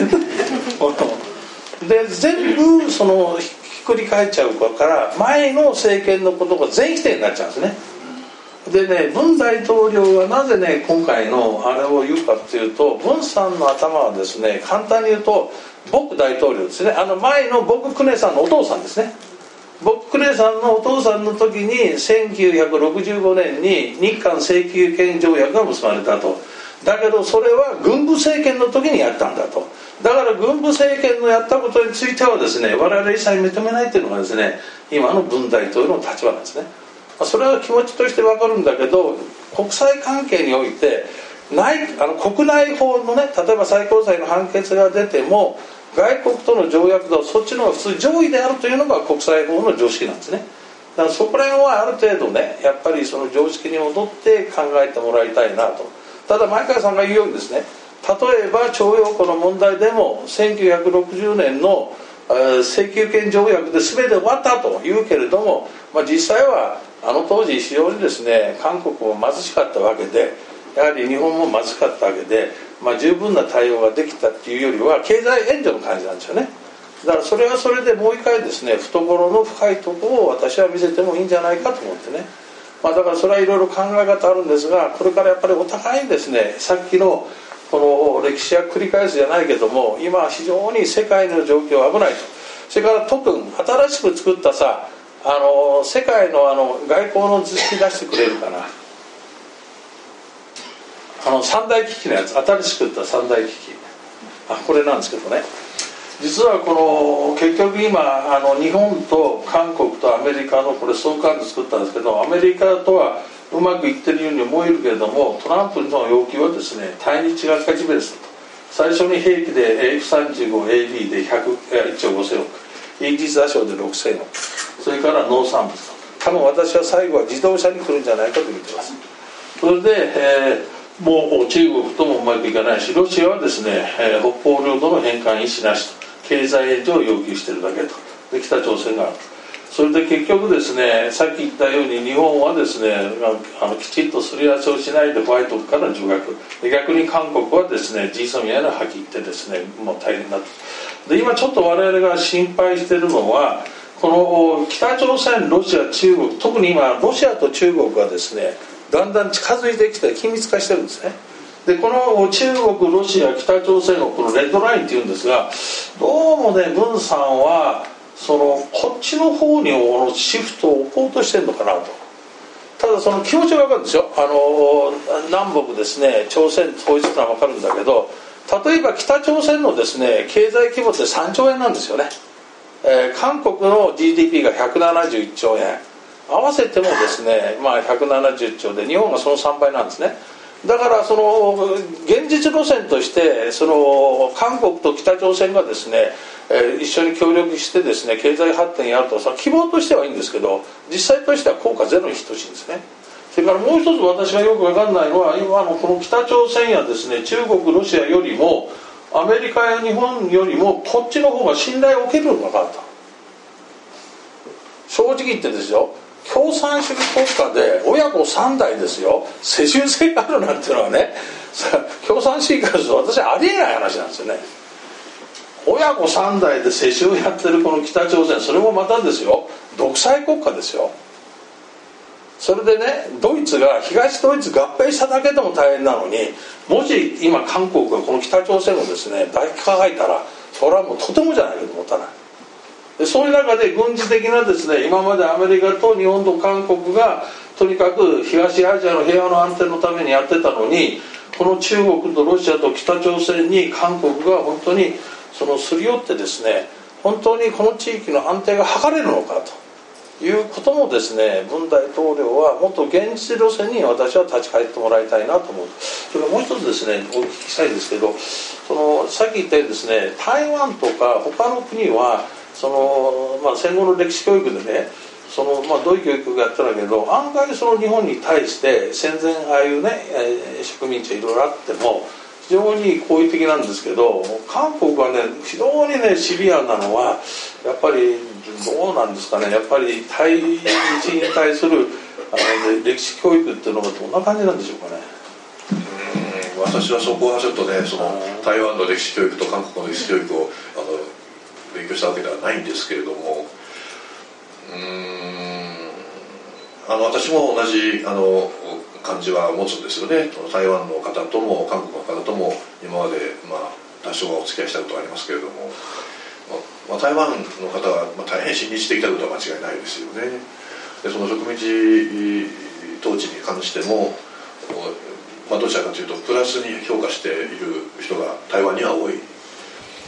で全部そのひっくり返っちゃうから前の政権のことが全否定になっちゃうんですね。でね、文大統領はなぜね今回のあれを言うかっていうと、文さんの頭はですね、簡単に言うと朴大統領ですね、あの前の朴槿惠さんのお父さんですね。朴槿惠さんのお父さんの時にせんきゅうひゃくろくじゅうごねんに日韓請求権条約が結ばれたと。だけどそれは軍部政権の時にやったんだと。 だから軍部政権のやったことについてはですね、我々一切認めないというのがですね、今の文大統領の立場なんですね。それは気持ちとして分かるんだけど、国際関係において内あの国内法のね、例えば最高裁の判決が出ても外国との条約とそっちの方が普通上位であるというのが国際法の常識なんですね。だからそこら辺はある程度ね、やっぱりその常識に戻って考えてもらいたいなと。ただ前川さんが言うようにですね、例えば徴用工の問題でもせんきゅうひゃくろくじゅうねんの請求権条約で全て終わったというけれども、まあ、実際はあの当時非常にですね、韓国も貧しかったわけで、やはり日本も貧しかったわけで、まあ、十分な対応ができたっていうよりは経済援助の感じなんですよね。だからそれはそれでもう一回ですね、懐の深いところを私は見せてもいいんじゃないかと思ってね、まあ、だからそれはいろいろ考え方あるんですが、これからやっぱりお互いにですね、さっきのこの歴史は繰り返すじゃないけども、今非常に世界の状況は危ないと。それから特に新しく作ったさ、あの世界のあの外交の図式出してくれるかな、あの三大危機のやつ、新しく作った三大危機、あこれなんですけどね、実はこの結局今あの日本と韓国とアメリカのこれ相関で作ったんですけど、アメリカとはうまくいってるように思えるけれども、トランプの要求はですね、対日が勝ち目ですと。最初に兵器で エフさんじゅうごエービー でひゃくいちおうごせんおく、イギリス打賞でろくせんおく、それから農産物と、多分私は最後は自動車に来るんじゃないかと見てます。それで、えー、もう中国ともうまくいかないし、ロシアはですね、えー、北方領土の返還意思なしと、経済援助を要求しているだけと。で北朝鮮がある。それで結局ですね、さっき言ったように日本はですね、あのきちんとすり合わせをしないでホワイトから除外で、逆に韓国はですね、ジーソミアの破棄ってですね、もう大変だと。で今ちょっと我々が心配しているのは、この北朝鮮、ロシア、中国、特に今ロシアと中国がですね、だんだん近づいてきて緊密化してるんですね。でこの中国、ロシア、北朝鮮のこのレッドラインっていうんですが、どうもね、文さんはそのこっちの方にシフトを置こうとしてるのかなと。ただその気持ちは分かるんですよ。あの南北ですね、朝鮮統一ってのは分かるんだけど、例えば北朝鮮のですね、経済規模ってさんちょうえんなんですよね。えー、韓国の ジーディーピー がひゃくななじゅういっちょうえん、合わせてもですね、まあ、ひゃくななじゅっちょうで日本がそのさんばいなんですね。だからその現実路線としてその韓国と北朝鮮がですね、えー、一緒に協力してですね、経済発展やるとさ、希望としてはいいんですけど、実際としては効果ゼロに等しいんですね。それからもう一つ私がよく分かんないのは、今のこの北朝鮮やですね、中国、ロシアよりもアメリカや日本よりもこっちの方が信頼を受けるのかと。正直言ってですよ、共産主義国家で親子さんだいですよ、世襲制があるなんていうのはね、共産主義からすると私はありえない話なんですよね。親子さんだいで世襲をやってるこの北朝鮮、それもまたですよ、独裁国家ですよ。それでね、ドイツが東ドイツ合併しただけでも大変なのに、もし今韓国がこの北朝鮮をですね抱きかかえたら、それはもうとてもじゃないけど持たない。でそういう中で軍事的なですね、今までアメリカと日本と韓国がとにかく東アジアの平和の安定のためにやってたのに、この中国とロシアと北朝鮮に韓国が本当にそのすり寄ってですね、本当にこの地域の安定が図れるのかということもですね、文大統領はもっと現実路線に私は立ち返ってもらいたいなと思う。それからもう一つですね、お聞きしたいんですけど、そのさっき言ったようにですね、台湾とか他の国はその、まあ、戦後の歴史教育でね、その、まあ、どういう教育をやったんだけど、案外その日本に対して戦前ああいうね、えー、植民地いろいろあっても非常に好意的なんですけど、韓国はね非常にねシビアなのはやっぱりどうなんですかね、やっぱり対日に対するあの、ね、歴史教育っていうのがどんな感じなんでしょうかね。 うーん、私はそこはちょっとね、その台湾の歴史教育と韓国の歴史教育をあの勉強したわけではないんですけれども、うーん、あの私も同じあの感じは持つんですよね。台湾の方とも韓国の方とも今まで、まあ、多少はお付き合いしたことがありますけれども、まあ、台湾の方は、まあ、大変親日的なことは間違いないですよね。でその植民地統治に関しても、まあ、どちらかというとプラスに評価している人が台湾には多い。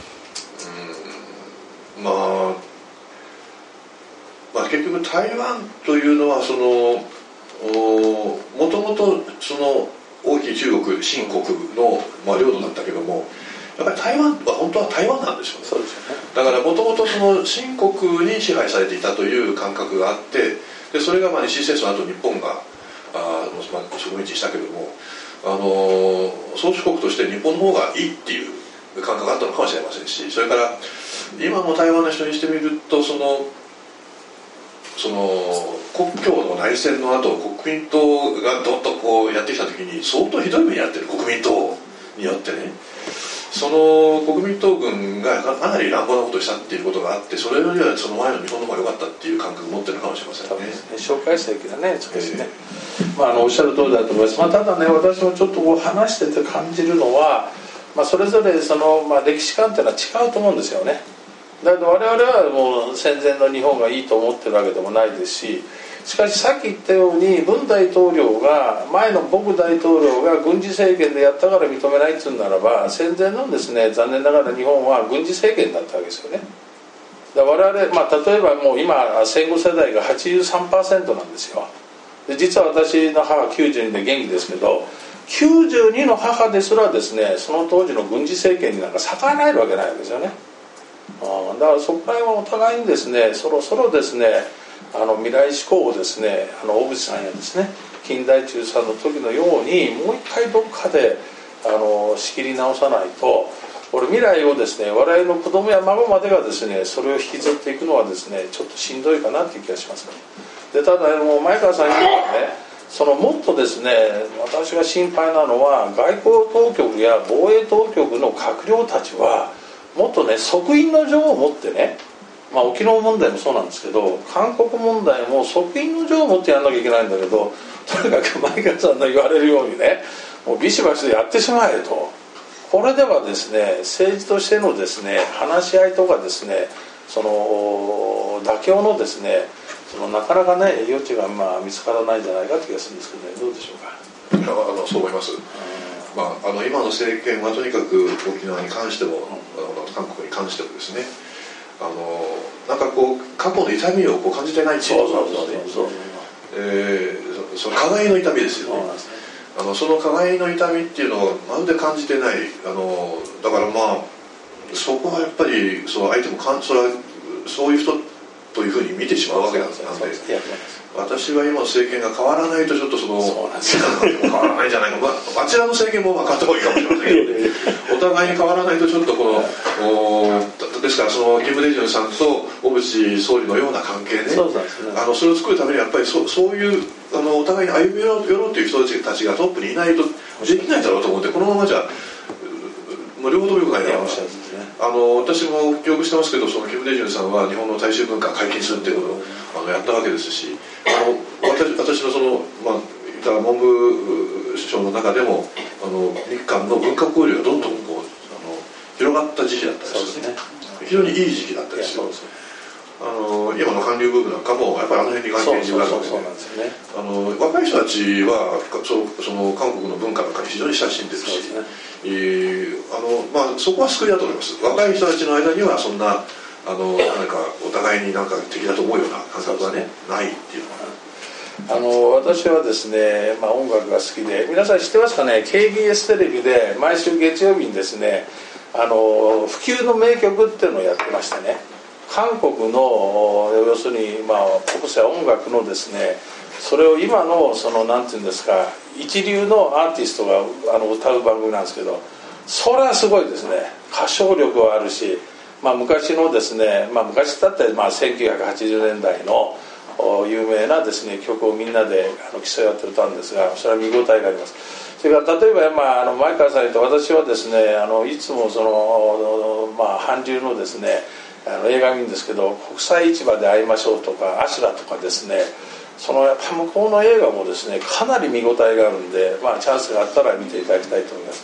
まあ、まあ結局台湾というのはそのもともとその大きい中国清国の、まあ、領土だったけども、やっぱり台湾は本当は台湾なんですよね。 そうですよね。 だからもともとその清国に支配されていたという感覚があって、でそれがまあ日清戦争の後日本があ、まあ、植民地したけども、あの宗主国として日本の方がいいっていう感覚があったのかもしれませんし、それから今の台湾の人にしてみると、そのその国共の内戦の後国民党がどっとこうやってきた時に相当ひどい目に遭ってる、国民党によってね。その国民党軍がかなり乱暴なことをしたっていうことがあって、それよりはその前の日本の方が良かったっていう感覚を持ってるのかもしれませんね。 蒋介石がね、少しね、えーまあ、あのおっしゃる通りだと思います。まあ、ただね、私もちょっとこう話してて感じるのは、まあ、それぞれその、まあ、歴史観っていうのは違うと思うんですよね。だけど我々はもう戦前の日本がいいと思ってるわけでもないですし、しかしさっき言ったように文大統領が前の朴大統領が軍事政権でやったから認めないっていうならば、戦前のですね、残念ながら日本は軍事政権だったわけですよね。だから我々、まあ、例えばもう今戦後世代が はちじゅうさんパーセント なんですよ。で実は私の母はきゅうじゅうにで元気ですけど、きゅうじゅうにの母ですらですね、その当時の軍事政権になんか逆らえないわけないわけですよね。あだからそこら辺はお互いにですね、そろそろですね、あの未来志向をですね、あの小渕さんやですね、近代中さんの時のようにもう一回どっかであの仕切り直さないと、俺未来をですね、我々の子供や孫までがですね、それを引きずっていくのはですね、ちょっとしんどいかなっていう気がします。でただもう前川さん言うのはね、そのもっとですね、私が心配なのは外交当局や防衛当局の閣僚たちはもっとね、側印の情を持ってね、まあ、沖縄問題もそうなんですけど、韓国問題も側印の情を持ってやんなきゃいけないんだけど、とにかく前川さんの言われるようにね、もうビシバシでやってしまえと。これではですね、政治としてのですね、話し合いとかですね、その妥協のですね、そのなかなかね、余地がまあ見つからないんじゃないかという気がするんですけどね、どうでしょうか。 いや、あのそう思います。まあ、あの今の政権はとにかく沖縄に関しても、あの韓国に関してもですね、あのなんかこう過去の痛みをこう感じてないっていうことなんですね。えー、その加害の痛みですよね。あのその加害の痛みっていうのをまるで感じてない。あのだからまあそこはやっぱりその相手もかんそれはそういう人というふうに見てしまうわけなんで、私は今の政権が変わらないとちょっとそのそうなんです変わらないんじゃないか、まあ、あちらの政権もまあ変わった方がいいかもしれませんけどお互いに変わらないとちょっとこのおですからそのキム・デジュンさんと小渕総理のような関係ね、そうなんですね、あのそれを作るためにはやっぱり そ, そういうあのお互いに歩み寄ろうという人たちがトップにいないとできないだろうと思って、このままじゃもう両方ともよくないな。あの私も記憶してますけど、そのキム・デジュンさんは日本の大衆文化を解禁するっていうことをあのやったわけですし、あの 私, 私のその、まあ、言った文部省の中でもあの日韓の文化交流がどんどんこうあの広がった時期だったですよね。非常にいい時期だったですよ。あの今の韓流ブームなんかもやっぱりあの辺に関係があるわけで、あの若い人たちは そ, その韓国の文化なんかに非常に親しんでるし、えーあのまあ、そこは救いだと思います。若い人たちの間にはそんなあのなんかお互いになんか敵だと思うような感覚はね、ないっていうのは。 あの私はですね、まあ、音楽が好きで、皆さん知ってますかね、 ケービーエス テレビで毎週月曜日にですね、あの不朽の名曲っていうのをやってましてね、韓国の要するに、まあ、ポップスや音楽のですね、それを今のそのなんていうんですか、一流のアーティストがあの歌う番組なんですけど、それはすごいですね。歌唱力はあるし、まあ、昔のですね、まあ、昔だったらまあせんきゅうひゃくはちじゅうねんだいの有名なですね曲をみんなであの競い合って歌うんですが、それは見応えがあります。それから例えば、まあ、あの前川さんと私はですね、あのいつもその、まあ、韓流のですねあの映画見るんですけど、国際市場で会いましょうとかアシュラとかですね、そのやっぱ向こうの映画もですねかなり見応えがあるんで、まあ、チャンスがあったら見ていただきたいと思います。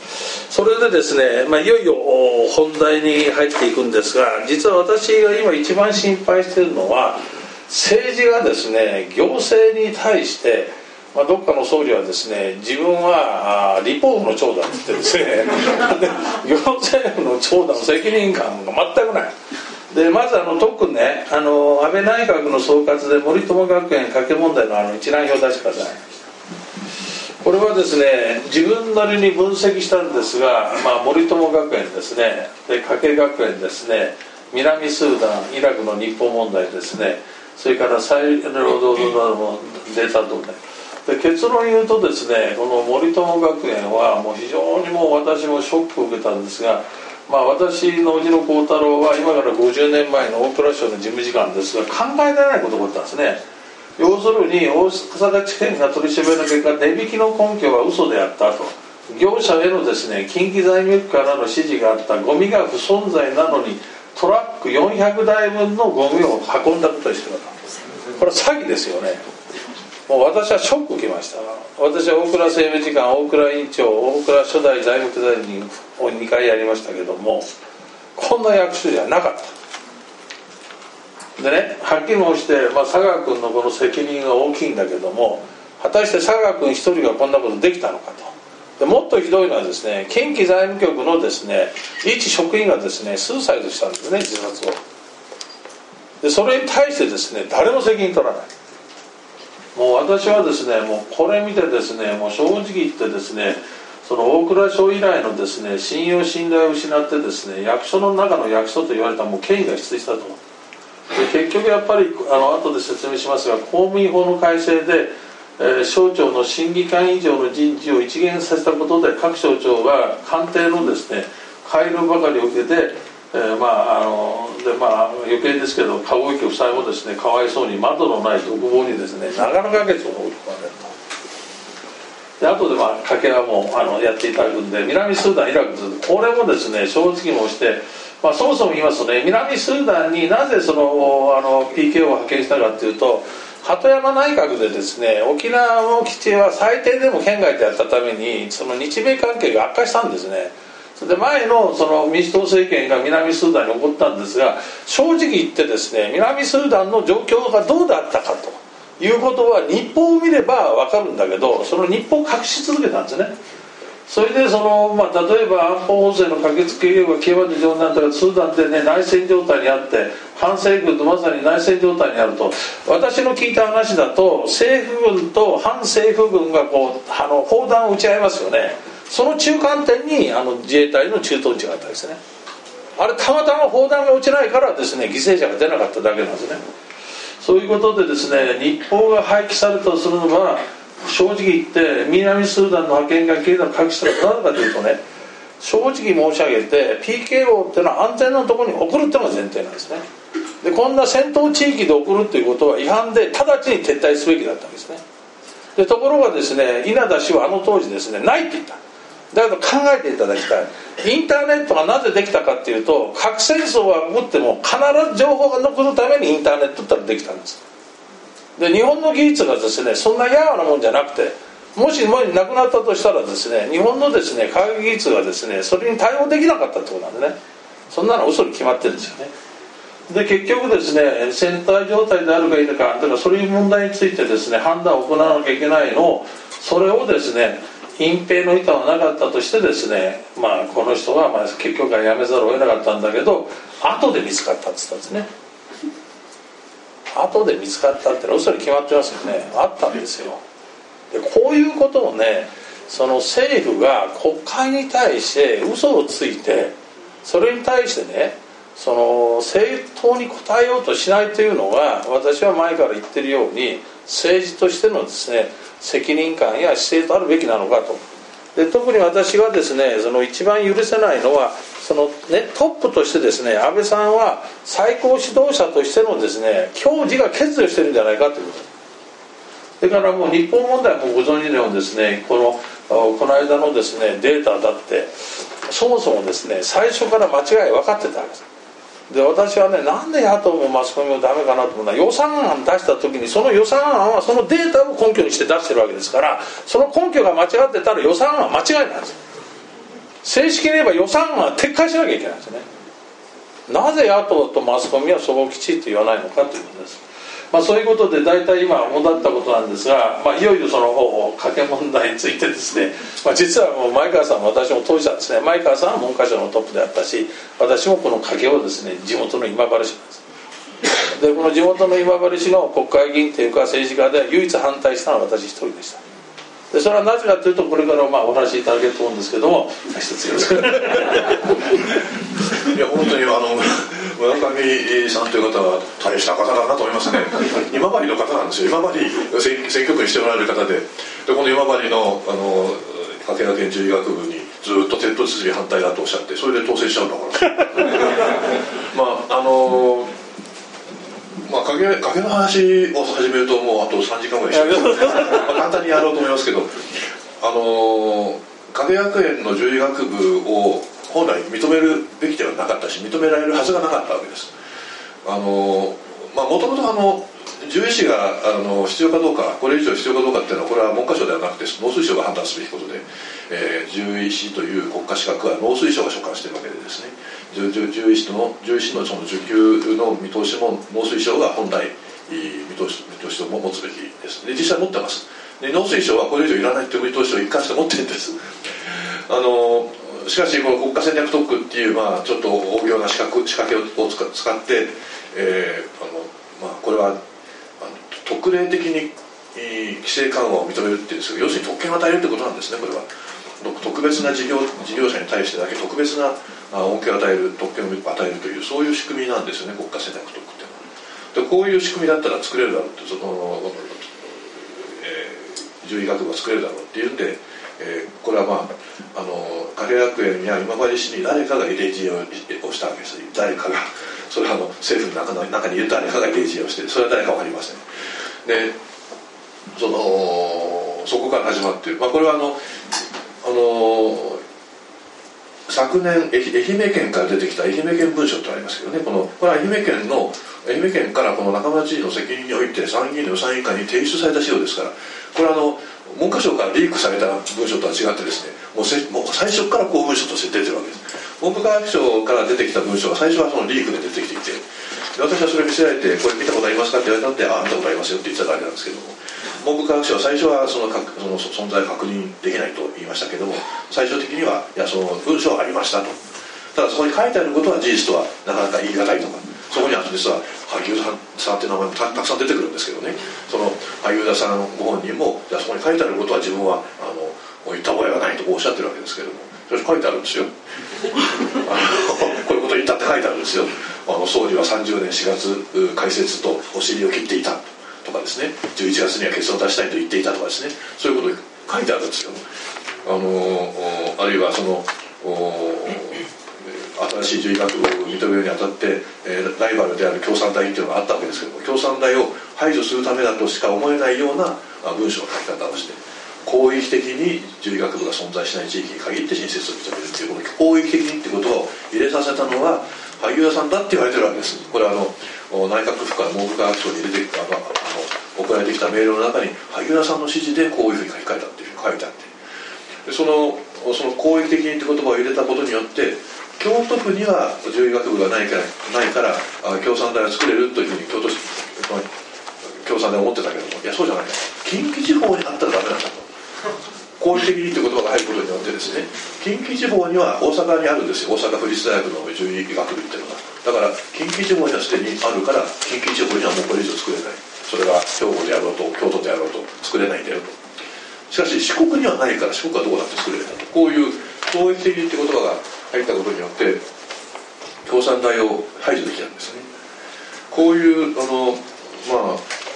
それでですね、まあ、いよいよ本題に入っていくんですが、実は私が今一番心配しているのは、政治がですね行政に対して、まあ、どっかの総理はですね、自分はあ立法府の長だって言ってですね行政府の長だの責任感が全くない。 でまずあの特にね、あの安倍内閣の総括で森友学園加計問題のあの一覧表を出してください。これはですね、自分なりに分析したんですが、まあ、森友学園ですね、で加計学園ですね、南スーダン、イラクの日本問題ですね、それから再労働のデータとね、で結論言うとですね、この森友学園はもう非常にもう私もショックを受けたんですが、まあ、私の叔父の幸太郎は今からごじゅうねんまえの大蔵省の事務次官ですが、考えられないことが起こったんですね。要するに大阪地検が取り調べの結果、値引きの根拠は嘘であったと、業者へのですね、近畿財務局からの指示があった、ゴミが不存在なのにトラックよんひゃくだいぶんのゴミを運んだことにしてるわけです。これは詐欺ですよね。もう私はショックを受けました。私は大蔵政務次官、大蔵委員長、大蔵初代財務副大臣をにかいやりましたけども、こんな役所じゃなかったでね、はっきり申して、まあ、佐川君のこの責任が大きいんだけども、果たして佐川君一人がこんなことできたのかと。でもっとひどいのはですね、近畿財務局のですね一職員がですねスーサイドしたんですね、自殺を。でそれに対してですね、誰も責任取らない。もう私はですね、もうこれ見てですね、もう正直言ってですね、その大蔵省以来のですね信用信頼を失ってですね、役所の中の役所と言われたらもう権威が失墜したと。で結局やっぱりあの後で説明しますが、公務員法の改正で、えー、省庁の審議官以上の人事を一元させたことで、各省庁が官邸のですね改良ばかりを受けて、えー、まああのでまあ余計ですけど、籠池夫妻もですねかわいそうに窓のない独房にですね長野か月を置いてこられると。で後でまあ掛けはもうあのやっていただくんで、南スーダン、イラク、これもですね正直申して、まあ、そもそも言いますとね、南スーダンになぜそのあの ピーケー を派遣したかというと、鳩山内閣でですね、沖縄の基地は最低でも県外でやったために、その日米関係が悪化したんですね。それで前のその民主党政権が南スーダンに起こったんですが、正直言ってですね、南スーダンの状況がどうだったかということは日報を見れば分かるんだけど、その日報を隠し続けたんですね。それでその、まあ、例えば安保法制の可決計画が極めて上なんだが、スーダンでね内戦状態にあって、反政府とまさに内戦状態にあると、私の聞いた話だと政府軍と反政府軍がこうあの砲弾を撃ち合いますよね。その中間点にあの自衛隊の駐屯地があったんですね。あれたまたま砲弾が落ちないからですね、犠牲者が出なかっただけなんですね。そういうことでですね、日報が廃棄されたとするのは、正直言って南スーダンの派遣が経済を隠したら何かというとね、正直申し上げて ピーケーオー っていうのは安全なところに送るっていうのが前提なんですね。でこんな戦闘地域で送るっていうことは違反で、直ちに撤退すべきだったんですね。でところがですね、稲田氏はあの当時ですね、ないって言った。だけど考えていただきたい。インターネットがなぜできたかっていうと、核戦争が起こっても必ず情報が残るためにインターネットってのができたんです。で日本の技術がですねそんなやわなもんじゃなくて、もし前になくなったとしたらですね、日本のですね科学技術がですねそれに対応できなかったってことなんでね、そんなの嘘に決まってるんですよね。で結局ですね、戦隊状態であるか否か、だからそういう問題についてですね判断を行わなきゃいけないのを、それをですね隠蔽の板はなかったとしてですね、まあこの人はまあ結局はやめざるを得なかったんだけど、後で見つかったって言ったんですね。後で見つかったってのは嘘に決まってますよね。あったんですよ。でこういうことをね、その政府が国会に対して嘘をついて、それに対してねその正当に答えようとしないというのが、私は前から言ってるように政治としてのですね責任感や姿勢とあるべきなのかと。で特に私がですねその一番許せないのは、そのねトップとしてですね安倍さんは最高指導者としてのですね矜持が欠如してるんじゃないかということ。だからもう日本問題もご存知のようにですね、このこの間のですねデータだってそもそもですね最初から間違い分かってたわけです。で私はね、なんで野党もマスコミもダメかなと思うのは、予算案出した時にその予算案はそのデータを根拠にして出してるわけですから、その根拠が間違ってたら予算案は間違いなんです。正式に言えば予算案は撤回しなきゃいけないんですね。なぜ野党とマスコミはそこをきちっと言わないのかということです。 まあ、そういうことで大体今思ったことなんですが、まあ、いよいよその家計問題についてですね、まあ、実はもう前川さんも私も当事者ですね。前川さんは文科省のトップであったし、私もこの家計をですね地元の今治市ですで、この地元の今治市の国会議員というか政治家で唯一反対したのは私一人でした。でそれはなぜかというと、これからまあお話しいただけると思うんですけども、一つよろしくいや本当にあの村上さんという方は大した方だなと思いますね。今治の方なんですよ。今治選挙区にしておられる方で、でこの今治のあの加計学園獣医学部にずっと鉄頭設備反対だとおっしゃって、それで当選しちゃうんだからまああのまあ、影の話を始めるともうあとさんじかんぐらいしかまあ簡単にやろうと思いますけど、あの影学園の獣医学部を本来認めるべきではなかったし、認められるはずがなかったわけです。あのまあもともとあの獣医師があの必要かどうか、これ以上必要かどうかっていうのは、これは文科省ではなくて農水省が判断すべきことで、えー、獣医師という国家資格は農水省が所管しているわけでですね、獣医師の獣医師のその受給の見通しも農水省が本来見通し見通しを持つべきです。で実際持ってます。で農水省はこれ以上いらないという見通しを一貫して持ってるんです。あのしかしこの国家戦略特区っていう、まあ、ちょっと大行な仕掛仕掛けを使って、えーあのまあ、これは特例的に規制緩和を認めるっていうんですけど、要するに特権を与えるってことなんですね。これは特別な事業、事業者に対してだけ特別な恩恵を与える、特権を与えるという、そういう仕組みなんですよね、国家戦略特区っていうのは。でこういう仕組みだったら作れるだろうって、その、えー、獣医学部が作れるだろうっていうんで、えー、これはまああの加計学園や今治市に誰かが入れ知恵をしたわけです。誰かが、それはあの政府の中の中にいる誰かが入れ知恵をして、それは誰か分かりません。でそのそこから始まっている、まあ、これはあのあの昨年愛媛県から出てきた愛媛県文書ってありますけどね、このこれは愛媛県の愛媛県からこの中村知事の責任において参議院の予算委員会に提出された資料ですから、これはあの文科省からリークされた文書とは違ってですね、もうせもう最初から公文書として出てるわけです。文部科学省から出てきた文書は最初はそのリークで出てきていて、で私はそれ見せられて、これ見たことありますかって言われたんで、ああ見たことありますよって言ってただけなんですけども、文部科学省は最初はそのその存在を確認できないと言いましたけども、最終的にはいやその文書はありましたと。ただそこに書いてあることは事実とはなかなか言い難いとか、そこには実は萩生田さんっていう名前も た, たくさん出てくるんですけどね、その萩生田さんご本人もじゃあそこに書いてあることは自分はあのもう言った覚えはないとおっしゃってるわけですけども、それ書いてあるんですよあのこういうこと言ったって書いてあるんですよ。あの総理はさんじゅうねんしがつ開設とお尻を切っていたとかですね、じゅういちがつには結論を出したいと言っていたとかですね、そういうこと書いてあるんですよ。あのあるいはその新しい獣医学部を認めるにあたって、えー、ライバルである共産大っていうのがあったわけですけども、共産大を排除するためだとしか思えないような文章の書き方をして、広域的に獣医学部が存在しない地域に限って新設を認めるっていう、この広域的にっていう言葉を入れさせたのは萩生田さんだって言われてるわけです。これはあの内閣府から文部科学省に入れてあのあの送られてきたメールの中に萩生田さんの指示でこういうふうに書き換えたっていうふうに書いてあって、でそのその広域的にって言葉を入れたことによって京都府には獣医学部がないからないから共産大を作れるというふうに京都市共産大は思ってたけども、いやそうじゃない、近畿地方にあったらダメなんだと。広域的にって言葉が入ることによってですね、近畿地方には大阪にあるんですよ、大阪府立大学の獣医学部っていうのが。だから近畿地方にはすでにあるから、近畿地方にはもうこれ以上作れない、それが兵庫であろうと京都であろうと作れないんだよと。しかし四国にはないから四国はどこだって作れるんだと。こういう広域的って言葉が入ったことによって共産大を排除できたんですね。こういうあのまあ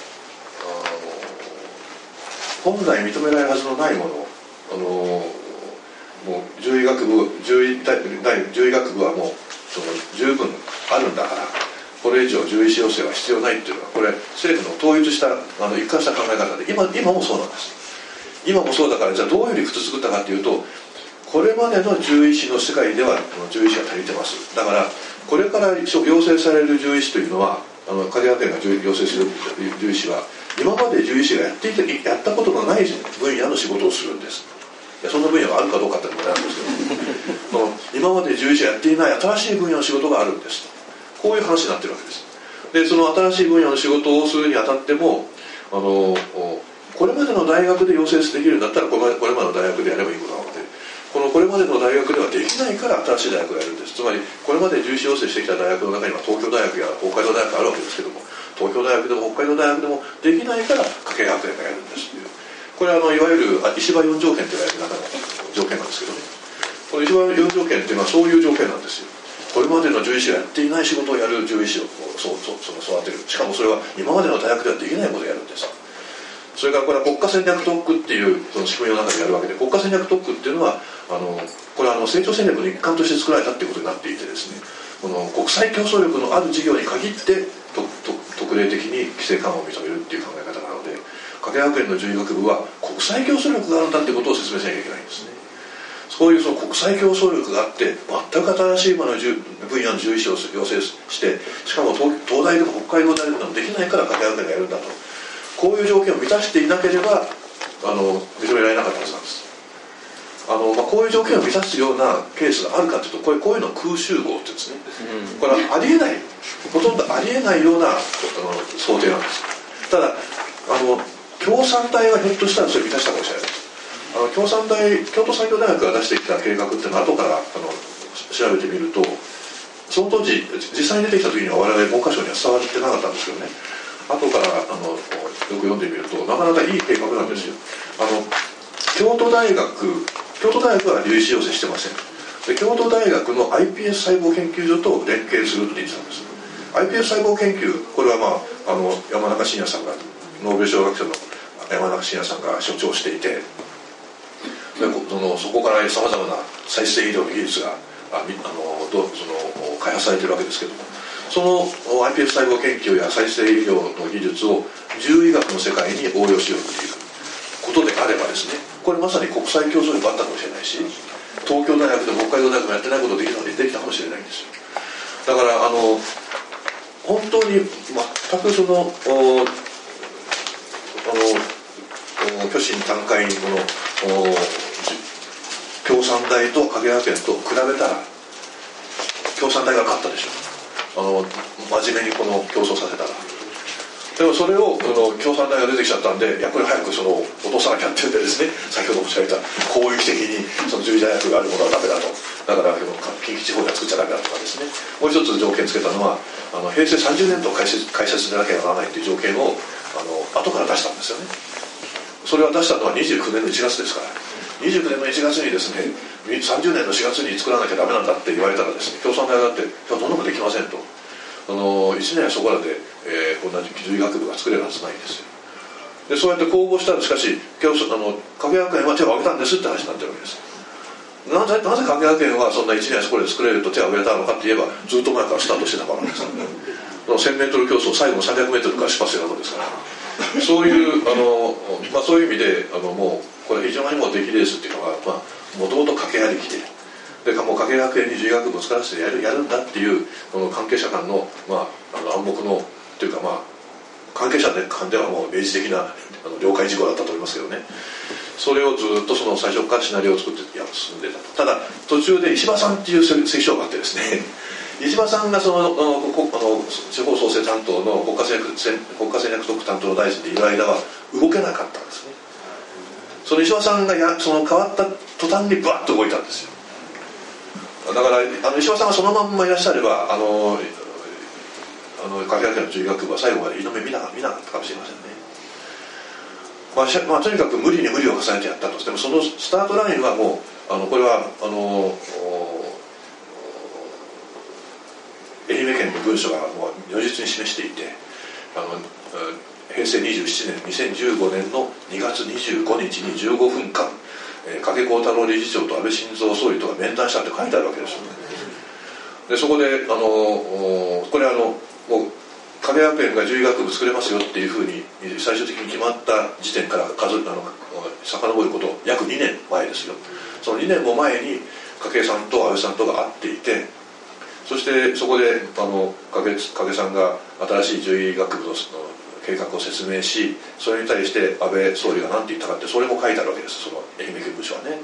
本来認められるはずのないもの、あのもう獣医学部獣医大獣医学部はもうその十分あるんだから、これ以上獣医師養成は必要ないっていうのは、これ政府の統一したあの一貫した考え方で、今今もそうなんです。今もそうだから、じゃあどういう理屈作ったかっていうと、これまでの獣医師の世界では獣医師が足りてます。だからこれから要請される獣医師というのは、あの加計学園が要請する獣医師は今まで獣医師がやっていたやったことのない分野の仕事をするんです。いやそんな分野があるかどうかっていうのもあるんですけど今まで獣医師がやっていない新しい分野の仕事があるんです。こういう話になってるわけです。 でその新しい分野の仕事をするにあたっても、あのこれまでの大学で養成できるんだったらこれまで、これまでの大学でやればいいことなので、このこれまでの大学ではできないから新しい大学をやるんです。つまりこれまで重視養成してきた大学の中には東京大学や北海道大学があるわけですけども、東京大学でも北海道大学でもできないから加計学園がやるんですという、これはあのいわゆる石破四条件という中の条件なんですけどね、この石破四条件っていうのはそういう条件なんですよ。これまでの獣医師がやっていない仕事をやる獣医師をそうそうその育てる、しかもそれは今までの大学ではできないことをやるんです。それからこれは国家戦略特区っていうその仕組みの中でやるわけで、国家戦略特区っていうのはあのこれはあの成長戦略の一環として作られたっていうことになっていてですね、この国際競争力のある事業に限ってとと特例的に規制緩和を認めるっていう考え方なので、加計学園の獣医学部は国際競争力があるんだっていうことを説明しなきゃいけないんですね。そういうその国際競争力があって全く新しい分野の獣医師を養成して、しかも 東, 東大でも北海道大学でもできないから加計学園がやるんだと、こういう条件を満たしていなければあの認められなかったはずなんです。あの、まあ、こういう条件を満たすようなケースがあるかというと、これこういうのを空集合って言うんですね。これはありえない、ほとんどありえないようなあの想定なんです。ただあの共産大がひょっとしたらそれを満たしたかもしれないです。あの共産大、京都産業大学が出してきた計画っていうのは後からあの調べてみると、その当時実際に出てきた時には我々文科省には伝わってなかったんですけどね、後からあのよく読んでみるとなかなかいい計画なんですよ。あの京都大学京都大学は留医師養成してません。で京都大学の アイピーエス 細胞研究所と連携するって言ってたんです。 アイピーエス 細胞研究、これは、まあ、あの山中伸弥さんがノーベル賞学賞の山中伸弥さんが所長していて、でそのそこからさまざまな再生医療の技術がああのどその開発されているわけですけども、その アイピーエス 細胞研究や再生医療の技術を獣医学の世界に応用しようということであればですね、これまさに国際競争力あったかもしれないし、東京大学でも北海道大学もやってないことできたのにできたかもしれないんですよ。だからあの本当に全くそのおあの虚心坦懐にこの共産大と加計学園と比べたら共産大が勝ったでしょ。あの真面目にこの競争させたら。でもそれをこの共産大が出てきちゃったんで、やっぱり早くその落とさなきゃっていうんでですね、先ほど申し上げた広域的にその獣医大学があるものはダメだと、だから近畿地方では作っちゃダメだとかですね、もう一つ条件つけたのはあの平成さんじゅうねんど開設開設でなければならないという条件をあの後から出したんですよね。それは出したのはにじゅうきゅうねんのいちがつですから、にじゅうきゅうねんのいちがつにですね、さんじゅうねんのしがつに作らなきゃダメなんだって言われたらですね、共産大があってどんなもできませんと、あのいちねんそこらで、えー、こんな獣医学部が作れるはずないんですよ。でそうやって公募したら、しかしあの加計学園は手を挙げたんですって話になってるわけです。なぜなぜ加計学園はそんないちねんそこで作れると手を挙げたのかって言えば、ずっと前からスタートしてたからです、ね、せんメートル競争最後のさんびゃくメートルから出発してたことですから、そういうあの、まあ、そういう意味であのもうこれ非常にもう出来レースっていうのはもともと掛けありきで、でもう加計学園に獣医学部を作らせてやるやるんだっていうこの関係者間の、まあ、あの暗黙のというか、まあ関係者間ではもう明示的なあの了解事項だったと思いますけどね、それをずっとその最初からシナリオを作って進んでたと。ただ途中で石破さんっていう関所があってですね、石破さんがそのあのあの地方創生担当の国家戦略国家戦略特区担当の大臣でいる間は動けなかったんですね。その石破さんがやその変わった途端にバッと動いたんですよ。だからあの石破さんがそのまんまいらっしゃればあのあの加計学園の獣医学部は最後まで日の目見なかったかもしれませんね。まあまあ、とにかく無理に無理を重ねてやったと。でもそのスタートラインはもうあのこれはあの愛媛県の文書がもう如実に示していて、あの平成にじゅうななねんにせんじゅうごねんのにがつにじゅうごにちにじゅうごふんかん、えー、加計幸太郎理事長と安倍晋三総理とが面談したって書いてあるわけですよね。でそこであのこれあのもう加計学園が獣医学部作れますよっていうふうに最終的に決まった時点から数あの遡ること約にねんまえですよ。そのにねんも前に加計さんと安倍さんとが会っていて、そしてそこであの加計さんが新しい獣医学部の計画を説明し、それに対して安倍総理が何て言ったかって、それも書いてあるわけです、その愛媛県文書はね。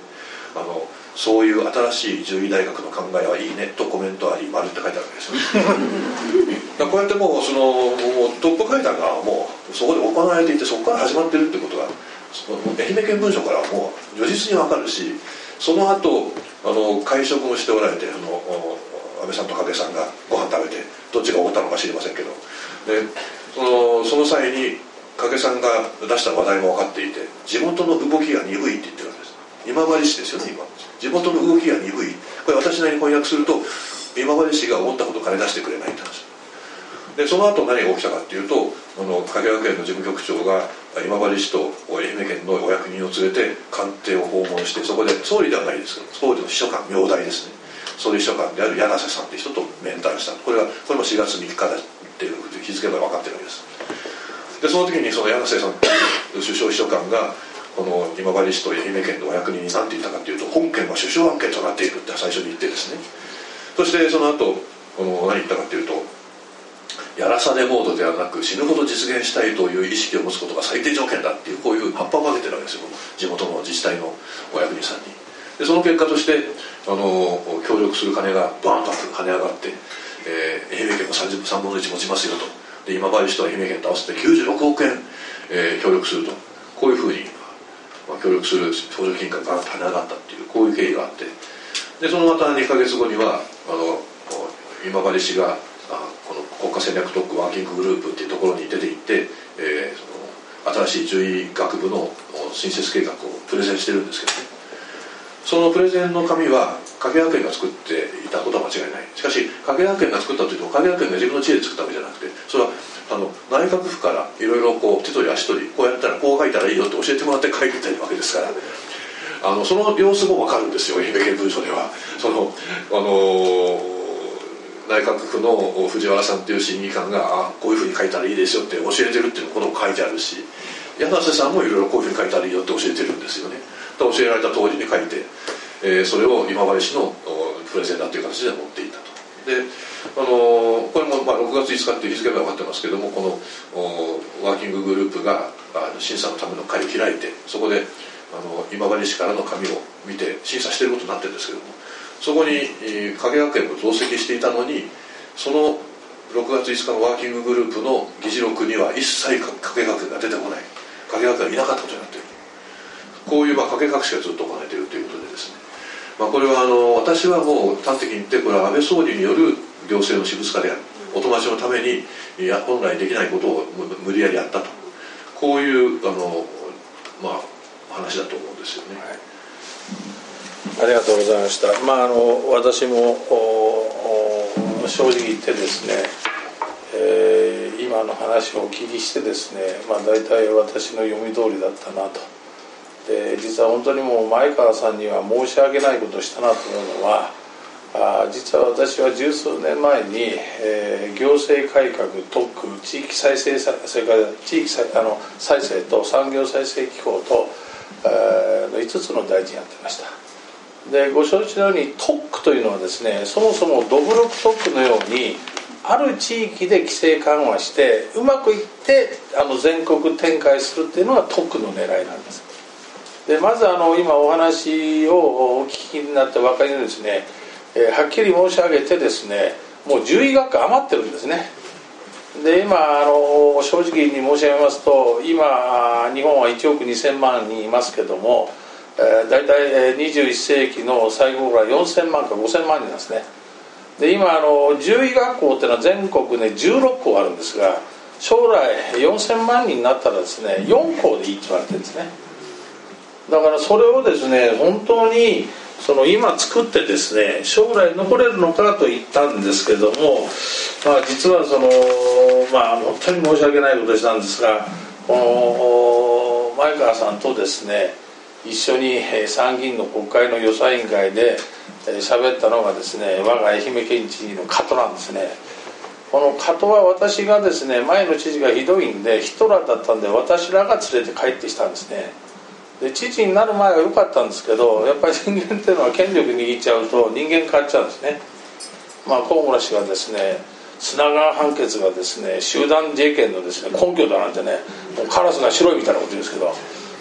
あのそういう新しい獣医大学の考えはいいねとコメントあり丸って書いてあるわけですよだからこうやってもうそのもうトップ会談がもうそこで行われていて、そこから始まってるってことが愛媛県文書からはもう如実に分かるし、その後あの会食もしておられて、あの安倍さんと影さんがご飯食べて、どっちがおごったのか知りませんけど、でそのその際に影さんが出した話題も分かっていて、地元の動きが鈍いって言ってるわけです。今治市ですよね。今地元の動きが鈍い、これ私なりに翻訳すると、今治市が思ったほど金出してくれないって話で、その後何が起きたかっていうと、あの香川県の事務局長が今治市と愛媛県のお役人を連れて官邸を訪問して、そこで総理ではないですけど、総理の秘書官、名代ですね、総理秘書官である柳瀬さんという人と面談した。これはこれもしがつみっかだっていう日付まで分かってるわけです。でその時にその柳瀬さんという首相秘書官がこの今治市と愛媛県のお役人に何て言ったかというと、本件は首相案件となっているって最初に言ってですね、そしてその後この何言ったかというと、やらされモードではなく死ぬほど実現したいという意識を持つことが最低条件だっていう、こういう葉っぱをかけてるわけですよ、地元の自治体のお役人さんに。でその結果としてあの協力する金がバーンと跳ね上がって、えー、愛媛県もさんぶんのいち持ちますよと、で今治市と愛媛県と合わせてきゅうじゅうろくおくえん、えー、協力すると、こういうふうに、まあ、協力する補助金がバーンと跳ね上がったっていう、こういう経緯があって、でそのまたにかげつごにはあの今治市があこの国家戦略特区ワーキンググループっていうところに出て行って、えー、その新しい獣医学部の新設計画をプレゼンしてるんですけどね、そのプレゼンの紙は香川県が作っていたことは間違いない。しかし香川県が作ったといっても、香川県が自分の知恵で作ったわけじゃなくて、それはあの内閣府からいろいろこう手取り足取り、こうやったらこう書いたらいいよって教えてもらって書いてたわけですから、あのその様子も分かるんですよ、愛媛県文書では。そのあの内閣府の藤原さんっていう審議官が、あこういうふうに書いたらいいですよって教えてるっていうのこの書いてあるし、柳瀬さんもいろいろこういうふうに書いたらいいよって教えてるんですよね。教えられた通りに書いて、えー、それを今治市のプレゼンだという形で持っていたと。で、あのー、これもまあろくがついつかっていう日付が分かってますけども、このワーキンググループが審査のための会を開いて、そこであの今治市からの紙を見て審査していることになってるんですけども、そこに香川県も同席していたのに、そのろくがついつかのワーキンググループの議事録には一切香川県が出てこない、香川県がいなかったことになっている。こういうまあ影隠しがずっと行われているということでですね、まあ、これはあの私はもう端的に言って、これは安倍総理による行政の私物化である、お友達のためにいや本来できないことを無理やりやったと、こういうあの、まあ、話だと思うんですよね。 はい、ありがとうございました。まあ、あの私も正直言ってですね、えー、今の話をお聞きしてですね、まあ、大体私の読み通りだったなと。で実は本当にもう前川さんには申し訳ないことをしたなと思うのは、あ実は私は十数年前に、えー、行政改革特区地域再生、それから地域再あの再生と産業再生機構と、えー、いつつの大臣やってました。でご承知のように特区というのはですね、そもそもどぶろく特区のようにある地域で規制緩和してうまくいってあの全国展開するっていうのが特区の狙いなんです。でまずあの今お話をお聞きになってお分かりのですね、えー、はっきり申し上げてですね、もう獣医学科余ってるんですね。で今あの正直に申し上げますと、今日本はいちおくにせんまんにんいますけども、えー、大体にじゅういっせいきの最後からよんせんまんかごせんまんにんなんですね。で今あの獣医学校っていうのは全国でじゅうろっこうあるんですが、将来よんせんまんにんになったらですねよんこうでいいって言われてるんですね。だからそれをですね本当にその今作ってですね将来残れるのかと言ったんですけども、まあ、実はそのまあ本当に申し訳ないことをしたんですが、この前川さんとですね一緒に参議院の国会の予算委員会で喋ったのがですね、我が愛媛県知事の加藤なんですね。この加藤は私がですね前の知事がひどいんでヒトラーだったんで、私らが連れて帰ってきたんですね。で知事になる前は良かったんですけど、やっぱり人間っていうのは権力握っちゃうと人間変わっちゃうんですね。まあ高村氏がですね砂川判決がですね集団自衛権のですね根拠だなんてね、もうカラスが白いみたいなこと言うんですけど、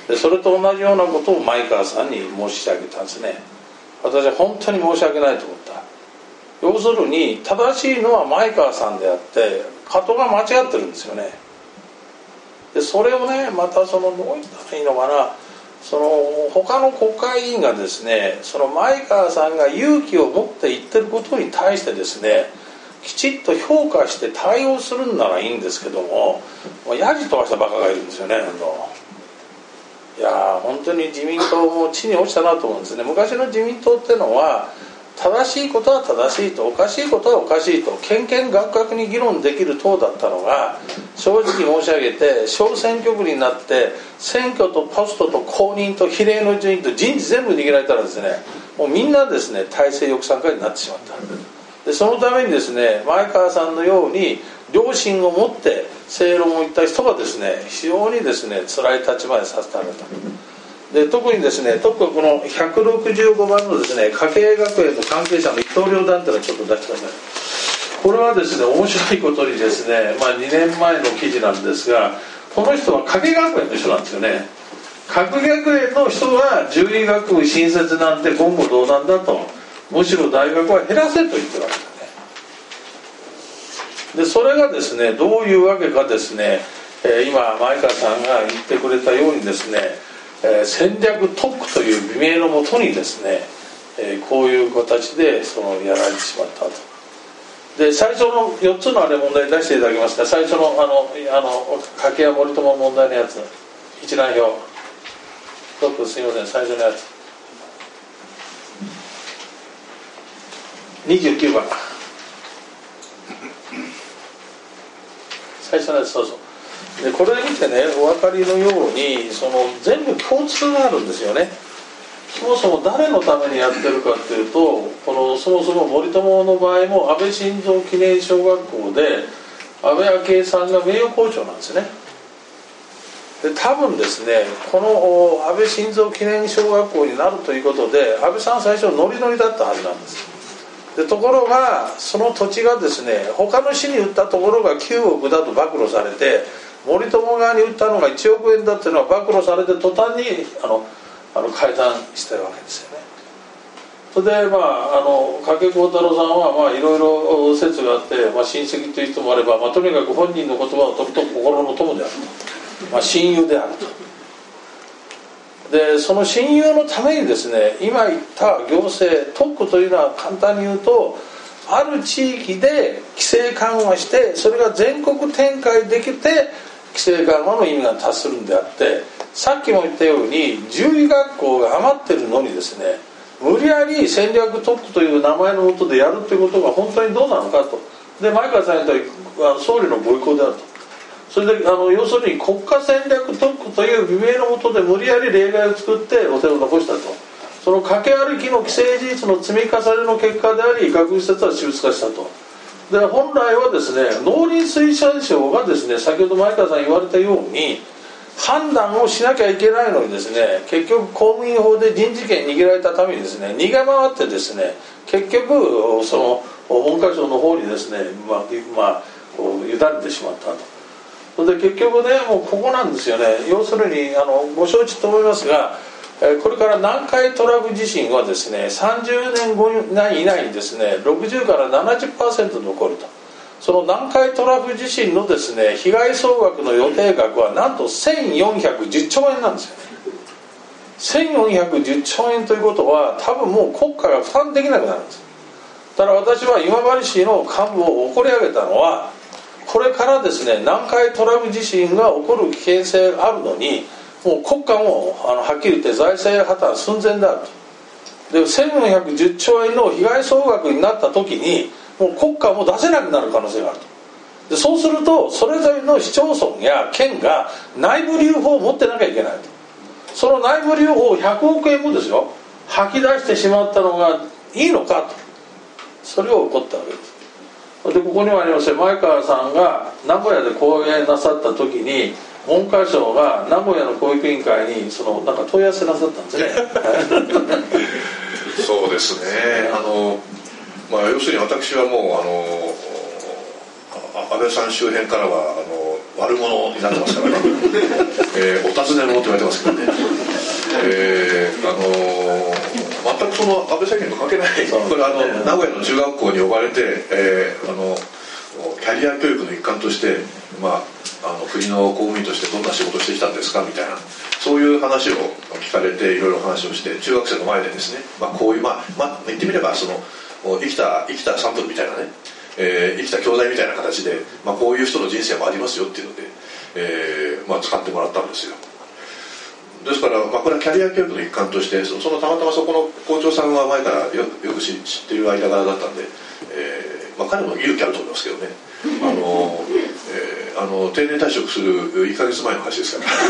でそれと同じようなことを前川さんに申し上げたんですね。私は本当に申し訳ないと思った。要するに正しいのは前川さんであって加藤が間違ってるんですよね。でそれをねまたそのどう言ったらいいのかな、その他の国会議員がですねその前川さんが勇気を持って言ってることに対してですねきちっと評価して対応するんならいいんですけども、もうヤジ飛ばしたバカがいるんですよね。いや本当に自民党も地に落ちたなと思うんですね。昔の自民党ってのは正しいことは正しいとおかしいことはおかしいとけんけんがくがくに議論できる党だったのが、正直申し上げて小選挙区になって選挙とポストと公認と比例の順位と人事全部握られたらですね、もうみんなですね体制抑散化になってしまった。でそのためにですね前川さんのように良心を持って正論を言った人がですね非常にですね辛い立場にさせられた。で特にですね特にこのひゃくろくじゅうごばんのですね家計学園の関係者の伊藤良団っていうのをちょっと出してください。これはですね面白いことにですね、まあ、にねんまえの記事なんですが、この人は家計学園の人なんですよね。家計学園の人は獣医学部新設なんて言語道断だと、むしろ大学は減らせと言ってるわけですね。でそれがですねどういうわけかですね、えー、今前川さんが言ってくれたようにですね、えー、戦略特区という美名のもとにですね、えー、こういう形でそのやられてしまったと。で最初のよっつのあれ問題出していただきますか。最初のあのあの掛屋森友問題のやつ一覧表どうぞすいません。最初のやつにじゅうきゅうばん最初のやつ、そうそうでこれ見てねお分かりのようにその全部共通があるんですよね。そもそも誰のためにやってるかっていうと、このそもそも森友の場合も安倍晋三記念小学校で安倍昭恵さんが名誉校長なんですね。で多分ですねこの安倍晋三記念小学校になるということで安倍さん最初ノリノリだったはずなんです。でところがその土地がですね他の市に売ったところがきゅうおくだと暴露されて、森友側に売ったのがいちおくえんだっていうのは暴露されて途端にあのあの解散してるわけですよね。それでまああの加計幸太郎さんはまあいろいろ説があって、まあ、親戚という人もあれば、まあ、とにかく本人の言葉をとくと心の友であると、まあ、親友であると。でその親友のためにですね今言った行政特区というのは簡単に言うとある地域で規制緩和してそれが全国展開できて規制緩和の意味が達するんであって、さっきも言ったように獣医学校が余ってるのにですね無理やり戦略特区という名前のもとでやるということが本当にどうなのかと。で前川さんが言った総理のご意向であると。それであの要するに国家戦略特区という美名のもとで無理やり例外を作ってお手を残したと。その掛け歩きの既成事実の積み重ねの結果であり学術説は私物化したと。で本来はですね農林水産省がですね先ほど前川さん言われたように判断をしなきゃいけないのにですね結局公務員法で人事権握られたためにですね逃げ回ってですね結局その文科省の方にですねまあ、まあ、こう委ねてしまったと。それで結局ねもうここなんですよね。要するにあのご承知と思いますがこれから南海トラフ地震はですねさんじゅうねんご以内にですねろくじゅうからななじゅっパーセント 残ると。その南海トラフ地震のですね被害総額の予定額はなんとせんよんひゃくじゅっちょうえんなんですよね。せんよんひゃくじゅっちょうえんということは多分もう国家が負担できなくなるんです。だから私は今治市の幹部を怒り上げたのはこれからですね南海トラフ地震が起こる危険性があるのにもう国家もあのはっきり言って財政破綻寸前であると。でせんよんひゃくじゅっちょうえんの被害総額になった時にもう国家も出せなくなる可能性があると。でそうするとそれぞれの市町村や県が内部留保を持ってなきゃいけないと。その内部留保をひゃくおくえんもですよ吐き出してしまったのがいいのかと。それを怒ったわけです。でここにもありますよ前川さんが名古屋で講演なさった時に文科省が名古屋の教育委員会にそのなんか問い合わせなさったんですねそうですねあの、まあ、要するに私はもうあの安倍さん周辺からはあの悪者になってますからね、えー、お尋ね者と言われてますけどね、えー、あのー、全くその安倍政権と関係ない、これあの名古屋の中学校に呼ばれて、えー、あのキャリア教育の一環として、まあ、あの国の公務員としてどんな仕事をしてきたんですかみたいな、そういう話を聞かれて、いろいろ話をして、中学生の前でですね、まあ、こういう、まあまあ、言ってみればその生きた生きたサンプルみたいなね、えー、生きた教材みたいな形で、まあ、こういう人の人生もありますよっていうので、えーまあ、使ってもらったんですよ。ですから、まあ、これはキャリア教育の一環として、そのたまたまそこの校長さんは前からよく、よく知っている間柄だったんで、えーまあ、彼も勇気あると思いますけどね、あの、えー、あの定年退職するいっかげつまえの話ですから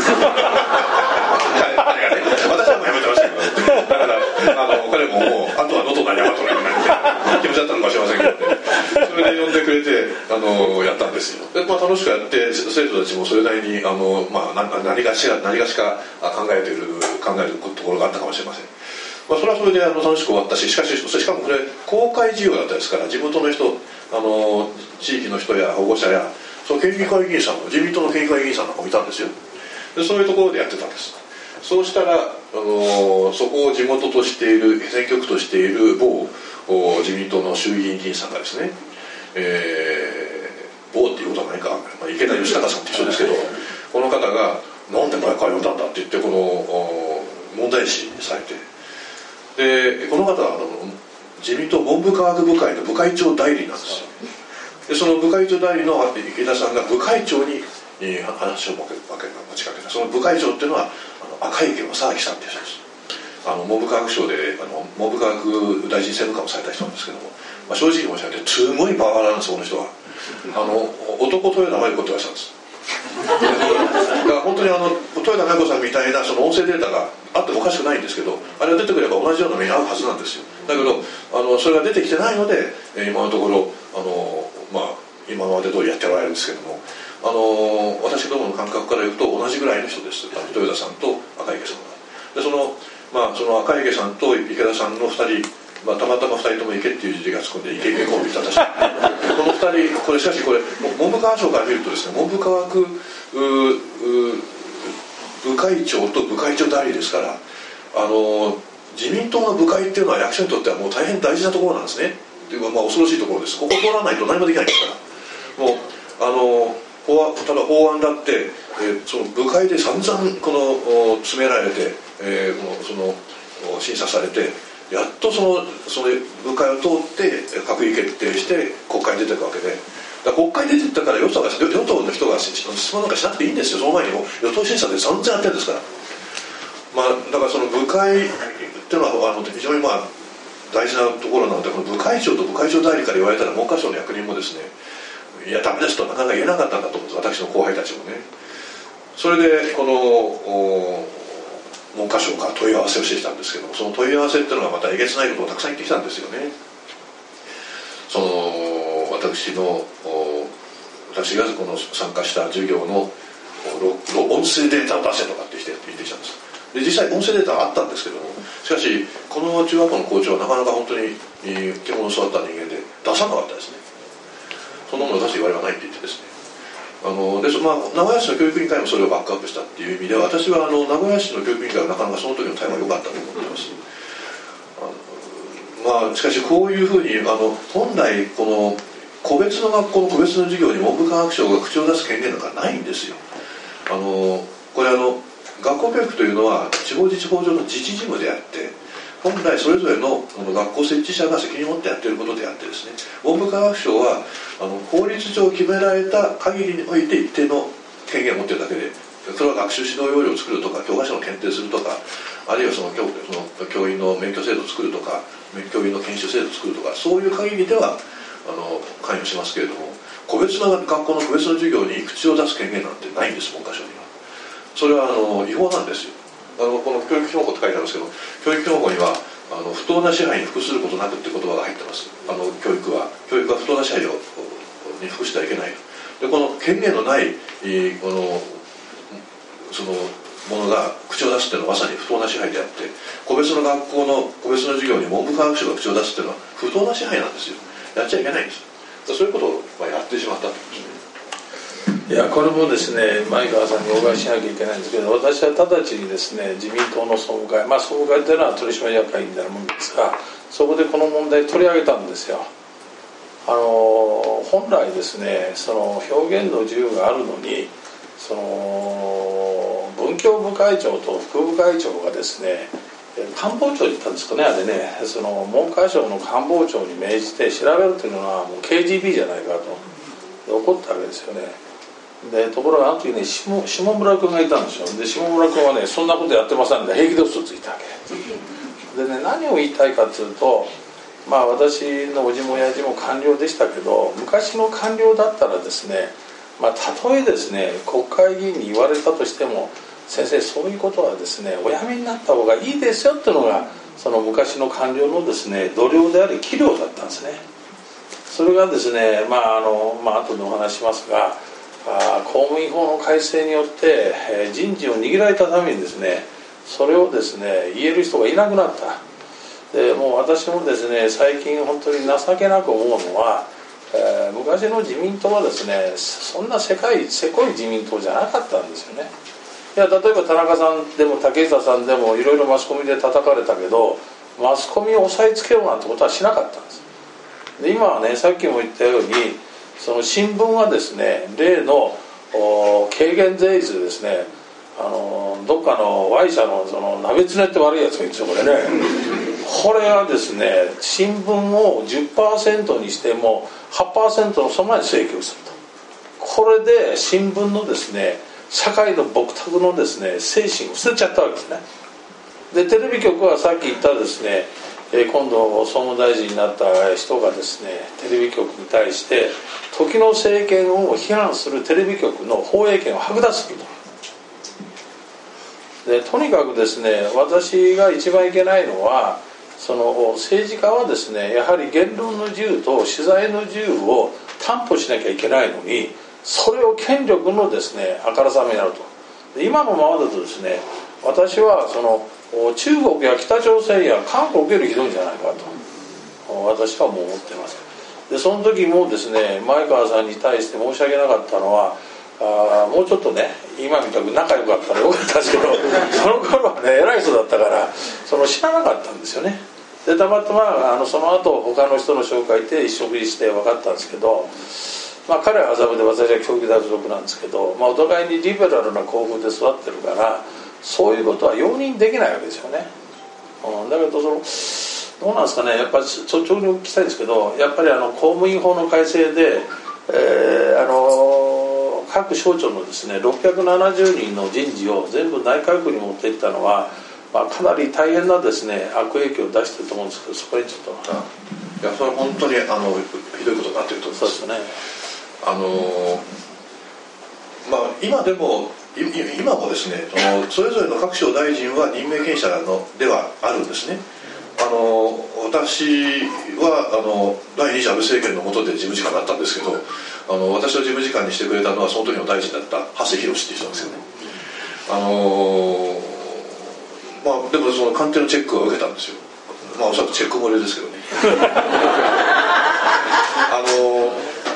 彼がね、私はもうやめてましたけど、だからあの彼ももうあとは能登なり山となりなんて気持ちだったのかもしれませんけどね、それで呼んでくれてあのやったんですよ。で、まあ、楽しくやって生徒たちもそれなりにあの、まあ、何, 何がしか何がしか考えている考えるところがあったかもしれません。まあ、それはそれであの楽しく終わったし、しかししかもこれ公開授業だったですから、地元の人、あの地域の人や保護者やその県議会議員さんも、自民党の県議会議員さんなんかもいたんですよ。でそういうところでやってたんです。そうしたら、あのそこを地元としている、選挙区としている某自民党の衆議院議員さんがですね、えー、某っていうことは何か、まあ、池田義孝さんって人ですけど、この方がなんで前から呼んだんだって言って、この問題視されて、でこの方はあの自民党文部科学部会の部会長代理なんですよ。でその部会長代理の池田さんが部会長に話を持ちかけた。その部会長っていうのはあの赤池正明さんっていう人です。あの文部科学省であの文部科学大臣政務官をされた人なんですけども、まあ、正直申し上げてすごいパワハラなんですよ、この人は。あの男豊田真由子って言われてたんです。だから本当にあの豊田真由子さんみたいなその音声データがあってもおかしくないんですけど、あれが出てくれば同じような目に遭うはずなんですよ。だけどあのそれが出てきてないので、今のところあの、まあ、今まで通りやっておられるんですけども、あの私どもの感覚から言うと同じぐらいの人です。豊田さんと赤池さんが。でその、まあ、その赤池さんと池田さんのふたり、まあ、たまたまふたりとも池っていう字がつくんで池池コンビって私このふたり、これしかしこれ文部科学省から見るとですね、文部科学部会長と部会長代理ですから、あの自民党の部会っていうのは役所にとってはもう大変大事なところなんですね。というか、まあ、恐ろしいところです。ここ通らないと何もできないですから。もうあの法ただ法案だって、えー、その部会で散々この詰められて、えー、その審査されて、やっとそのその部会を通って閣議決定して国会に出ていくわけで、だから国会に出ていったから与党が与党の人が質問なんかしなくていいんですよ。その前にも与党審査で散々やってるんですから。まあ、だからその部会っていうのはあの非常にまあ大事なところなので、この部会長と部会長代理から言われたら文科省の役人もですね、いやダメですとなかなか言えなかったんだと思うんです、私の後輩たちもね。それでこの文科省から問い合わせをしてきたんですけども、その問い合わせっていうのがまたえげつないことをたくさん言ってきたんですよね。その私の私がこの参加した授業の音声データを出せとかって言ってきたんです。で実際音声データはあったんですけども、しかしこの中学校の校長はなかなか本当に獣を育った人間で出さなかったですね。そんなものを出す言われはないって言ってですね、あので、まあ、名古屋市の教育委員会もそれをバックアップしたっていう意味では、私はあの名古屋市の教育委員会はなかなかその時の対応が良かったと思っています。あの、まあ、しかしこういうふうにあの本来この個別の学校の個別の授業に文部科学省が口を出す権限なんかないんですよ。あのこれあの学校教育というのは地方自治法上の自治事務であって、本来それぞれの学校設置者が責任を持ってやっていることであってですね、文部科学省はあの法律上決められた限りにおいて一定の権限を持っているだけで、それは学習指導要領を作るとか教科書の検定するとか、あるいはその 教, その教員の免許制度を作るとか教員の研修制度を作るとか、そういう限りではあの関与しますけれども、個別な学校の個別の授業に口を出す権限なんてないんです、文科省には。それはあの違法なんですよ。あのこの教育標語って書いてあるんですけど、教育標語にはあの不当な支配に服することなくって言葉が入ってます。あの教育は教育は不当な支配をに服してはいけないと。でこの権限のないこのそのものが口を出すっていうのはまさに不当な支配であって、個別の学校の個別の授業に文部科学省が口を出すっていうのは不当な支配なんですよ。やっちゃいけないんです。そういうことをやってしまったということですね。 いやこれもですね前川さんにお伺いしなきゃいけないんですけど、私は直ちにですね自民党の総務会、まあ総務会というのは取締役会みたいなもんですが、そこでこの問題取り上げたんですよ。あの本来ですねその表現の自由があるのに、その文教部会長と副部会長がですね官房長に言ったんですかね、あれね、その文科省の官房長に命じて調べるというのはもう ケージービー じゃないかと怒ったわけですよね。でところがあの時ね 下, 下村君がいたんですよ。で下村君はねそんなことやってませんで平気で嘘ついたわけでね、何を言いたいかというと、まあ私のおじも親父も官僚でしたけど、昔の官僚だったらですね、まあたとえですね国会議員に言われたとしても、先生そういうことはですねおやめになった方がいいですよっていうのがその昔の官僚のですね度量であり器量だったんですね。それがですねまああのまあ後でお話ししますが、あ公務員法の改正によって、えー、人事を握られたためにですねそれをですね言える人がいなくなった。でもう私もですね最近本当に情けなく思うのは、えー、昔の自民党はですねそんな世界せこい自民党じゃなかったんですよね。いや例えば田中さんでも竹下さんでもいろいろマスコミで叩かれたけど、マスコミを押さえつけようなんてことはしなかったんです。で今はねさっきも言ったようにその新聞はですね例の軽減税率ですね、あのどっかの Y 社のその鍋つねって悪いやつがいるんですよこれねこれはですね新聞を じゅっパーセント にしても はちパーセント のその前に請求すると、これで新聞のですね社会の朴沢のですね精神を捨てちゃったわけですね。でテレビ局はさっき言ったですね今度総務大臣になった人がですねテレビ局に対して時の政権を批判するテレビ局の放映権を剥奪すると。でとにかくですね私が一番いけないのはその政治家はですねやはり言論の自由と取材の自由を担保しなきゃいけないのに、それを権力のですねあからさまになると。で今のままだとですね私はその中国や北朝鮮や韓国よりひどいんじゃないかと私はもう思っています。でその時もですね前川さんに対して申し訳なかったのは、あもうちょっとね今みたく仲良かったらよかったですけどその頃はね偉い人だったからその知らなかったんですよね。でたまたまあのその後他の人の紹介で一食事して分かったんですけど、まあ、彼は麻布で私は教育大附属なんですけど、まあ、お互いにリベラルな校風で育ってるからそういうことは容認できないわけですよね、うん、だけどそのどうなんですかね、やっぱり率直にお聞きしたいんですけど、やっぱりあの公務員法の改正で、えー、あの各省庁のですねろっぴゃくななじゅうにんの人事を全部内閣府に持っていったのは、まあ、かなり大変なですね悪影響を出してると思うんですけど、そこにちょっと、 いやそれは本当にあのひどいことになっていると思います。 そうですね。 あのまあ今でも今もですねそのそれぞれの各省大臣は任命権者のではあるんですね。あの私はあの第二次安倍政権の下で事務次官だったんですけど、あの私を事務次官にしてくれたのはその時の大臣だった長谷博っていう人なんですよね。あのまあでもその官邸のチェックは受けたんですよ。まあおそらくチェック漏れですけどねあの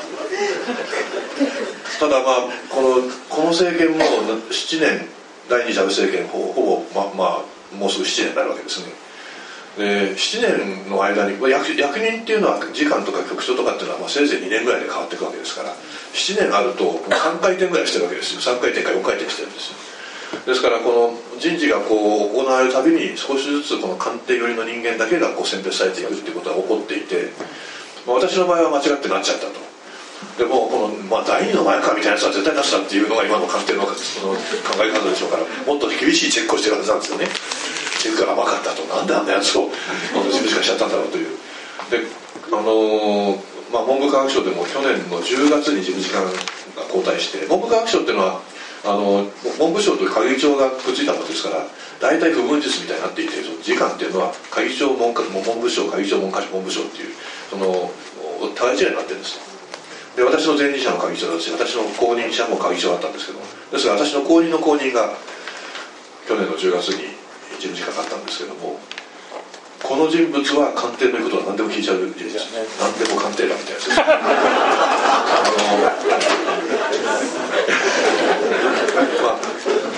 ただまあこのこの政権もななねん第二次安倍政権ほぼままあもうすぐななねんになるわけですね。でななねんの間に 役, 役人っていうのは次官とか局長とかっていうのはまあせいぜいにねんぐらいで変わっていくわけですから、ななねんあるとさんかい転ぐらいしてるわけですよ。さんかい転かよんかい転してるんですよ。ですからこの人事がこう行われるたびに少しずつこの官邸寄りの人間だけがこう選別されていくっていうことが起こっていて、まあ、私の場合は間違ってなっちゃったと。でもこの、まあ、だいにの前かみたいなやつは絶対出したっていうのが今の官邸の考え方でしょうから、もっと厳しいチェックをしてるはずなんですよね。チェックが甘かったと、なんであんなやつを事務次官しちゃったんだろうという。であのーまあ、文部科学省でも去年のじゅうがつに事務次官が交代して、文部科学省っていうのはあの文部省と係長がくっついたものですから大体不分実みたいになっていて、その次官っていうのは係長文科文部省係長文科文部省っていうその互い違いになってるんですよ。で私の前任者の係長だし、私の後任者も係長だったんですけど、ですから私の後任の後任が去年のじゅうがつに事務次官だったんですけども、この人物は官邸の言うことは何でも聞いちゃう人物です、ね、何でも官邸だみたいなあの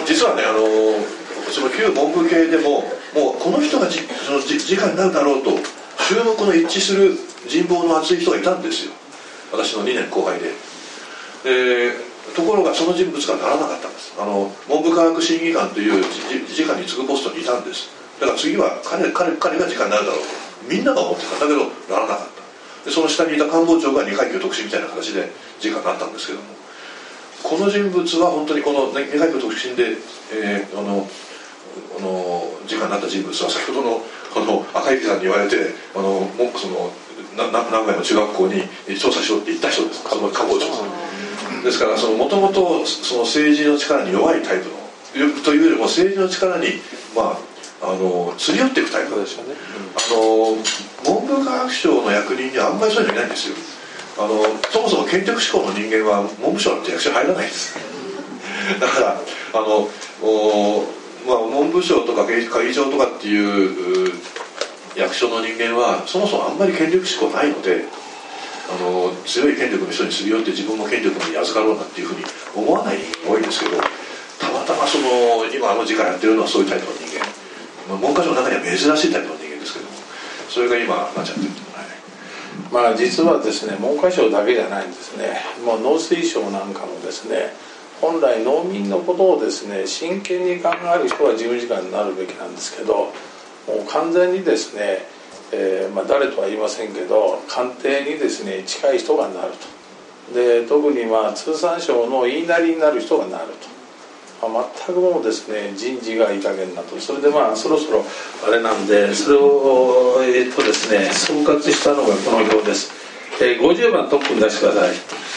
実はね、あのその旧文部系でももうこの人がじそのじ次官になるだろうと注目の一致する人望の厚い人がいたんですよ、私のにねんこう輩で。でところがその人物がならなかったんです。あの文部科学審議官という次官に次ぐポストにいたんです。だから次は 彼, 彼, 彼が次官になるだろうとみんなが思ってたんだけどならなかった。でその下にいた官房長がにかいきゅう特進みたいな形で次官になったんですけども、この人物は本当にこのにかいきゅう特進で、えー、あのあの次官になった人物は先ほどのあの赤池さんに言われてあのもそのな名古屋の中学校に調査しろって言った人です。その官房長ですからもともと政治の力に弱いタイプのというよりも政治の力に、まあ、あの釣り寄っていくタイプですよね、うん、あの文部科学省の役人にはあんまりそういうのいないんですよ。あのそもそも権力志向の人間は文部省って役所に入らないんですだからあのお、まあ、文部省とか会議長とかっていう役所の人間はそもそもあんまり権力志向ないので、あの強い権力の人にすり寄って自分も権力に預かろうなっていうふうに思わない人が多いんですけど、たまたまその今あの時間やってるのはそういうタイプの人間、まあ、文科省の中には珍しいタイプの人間ですけども、それが今なっちゃってる。 まあ、実はですね文科省だけじゃないんですね。もう農水省なんかもですね本来農民のことをですね真剣に考える人は事務次官になるべきなんですけど、もう完全にですね、えーまあ、誰とは言いませんけど官邸にですね近い人がなると。で特にまあ通産省の言いなりになる人がなると、まあ、全くもうですね人事がいい加減だと。それでまあそろそろあれなんでそれをえー、っとですね総括したのがこの表です。えー、ごじゅうばんトップに出してください。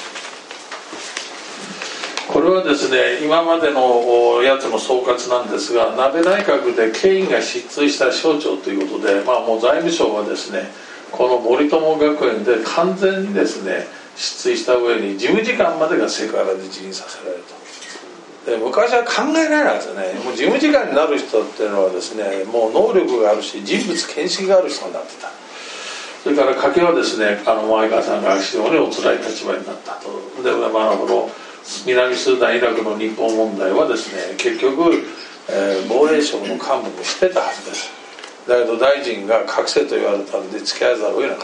これはですね今までのやつの総括なんですが、安倍内閣で権威が失墜した省庁ということで、まあ、もう財務省はですねこの森友学園で完全にですね失墜した上に事務次官までがセクハラで辞任させられると。で昔は考えられないですよね。もう事務次官になる人っていうのはですねもう能力があるし人物見識がある人になってた。それから家計はですねあの前川さんが非常にお辛い立場になったと。で、まあ、この南スーダンイラクの日本問題はですね結局、えー、防衛省の幹部も知ってたはずです。だけど大臣が隠せと言われたんで付き合わざるを得なかった。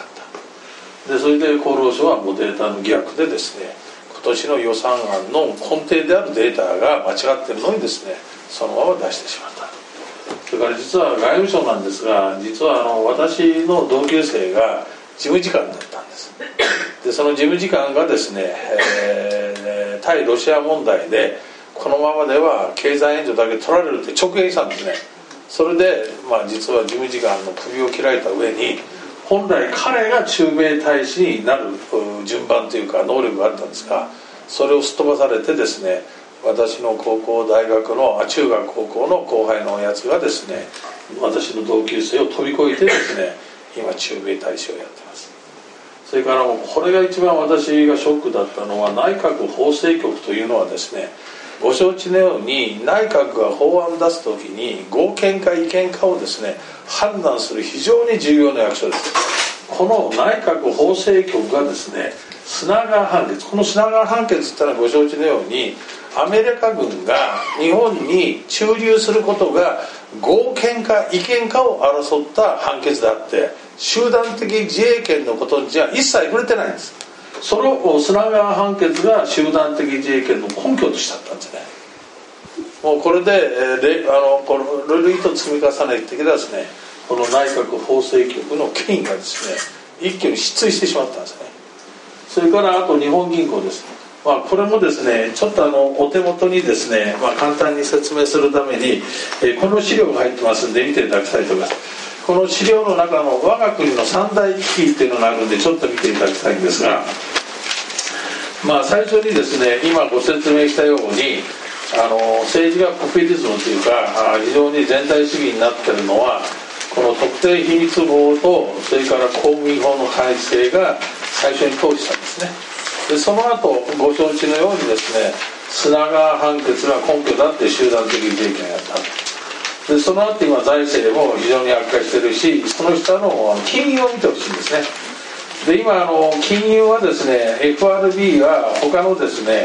でそれで厚労省はもうデータの疑惑でですね今年の予算案の根底であるデータが間違ってるのにですねそのまま出してしまった。それから実は外務省なんですが、実はあの私の同級生が事務次官だったんです。でその事務次官がですね、えー、対ロシア問題でこのままでは経済援助だけ取られるって直言したんですね。それで、まあ、実は事務次官の首を切られた上に本来彼が駐米大使になる順番というか能力があったんですが、それをすっ飛ばされてですね私の高校大学のあ中学高校の後輩のやつがですね私の同級生を飛び越えてですね今駐米大使をやってます。それからもうこれが一番私がショックだったのは内閣法制局というのはですねご承知のように内閣が法案を出すときに合憲か違憲かをですね判断する非常に重要な役所です。この内閣法制局がですね砂川判決、この砂川判決ってのはご承知のようにアメリカ軍が日本に駐留することが合憲か違憲かを争った判決であって集団的自衛権のことには一切触れてないんです。それを砂川判決が集団的自衛権の根拠としちゃったんですね。もうこれで、えー、あのこの類と積み重ねてきたですねこの内閣法制局の権威がですね一挙に失墜してしまったんですね。それからあと日本銀行です。まあ、これもですねちょっとあのお手元にですね、まあ、簡単に説明するために、えー、この資料が入ってますんで見ていただきたいと思います。この資料の中の我が国の三大危機っていうのがあるんでちょっと見ていただきたいんですが、まあ、最初にですね今ご説明したようにあの政治がポピュリズムというか非常に全体主義になっているのはこの特定秘密法とそれから公務員法の改正が最初に通したんですね。でその後ご承知のようにですね砂川判決が根拠だって集団的自衛権をやったでその後今財政も非常に悪化してるしその下の金融を見てほしいんですね。で今あの金融はですね エフアールビー は他のですね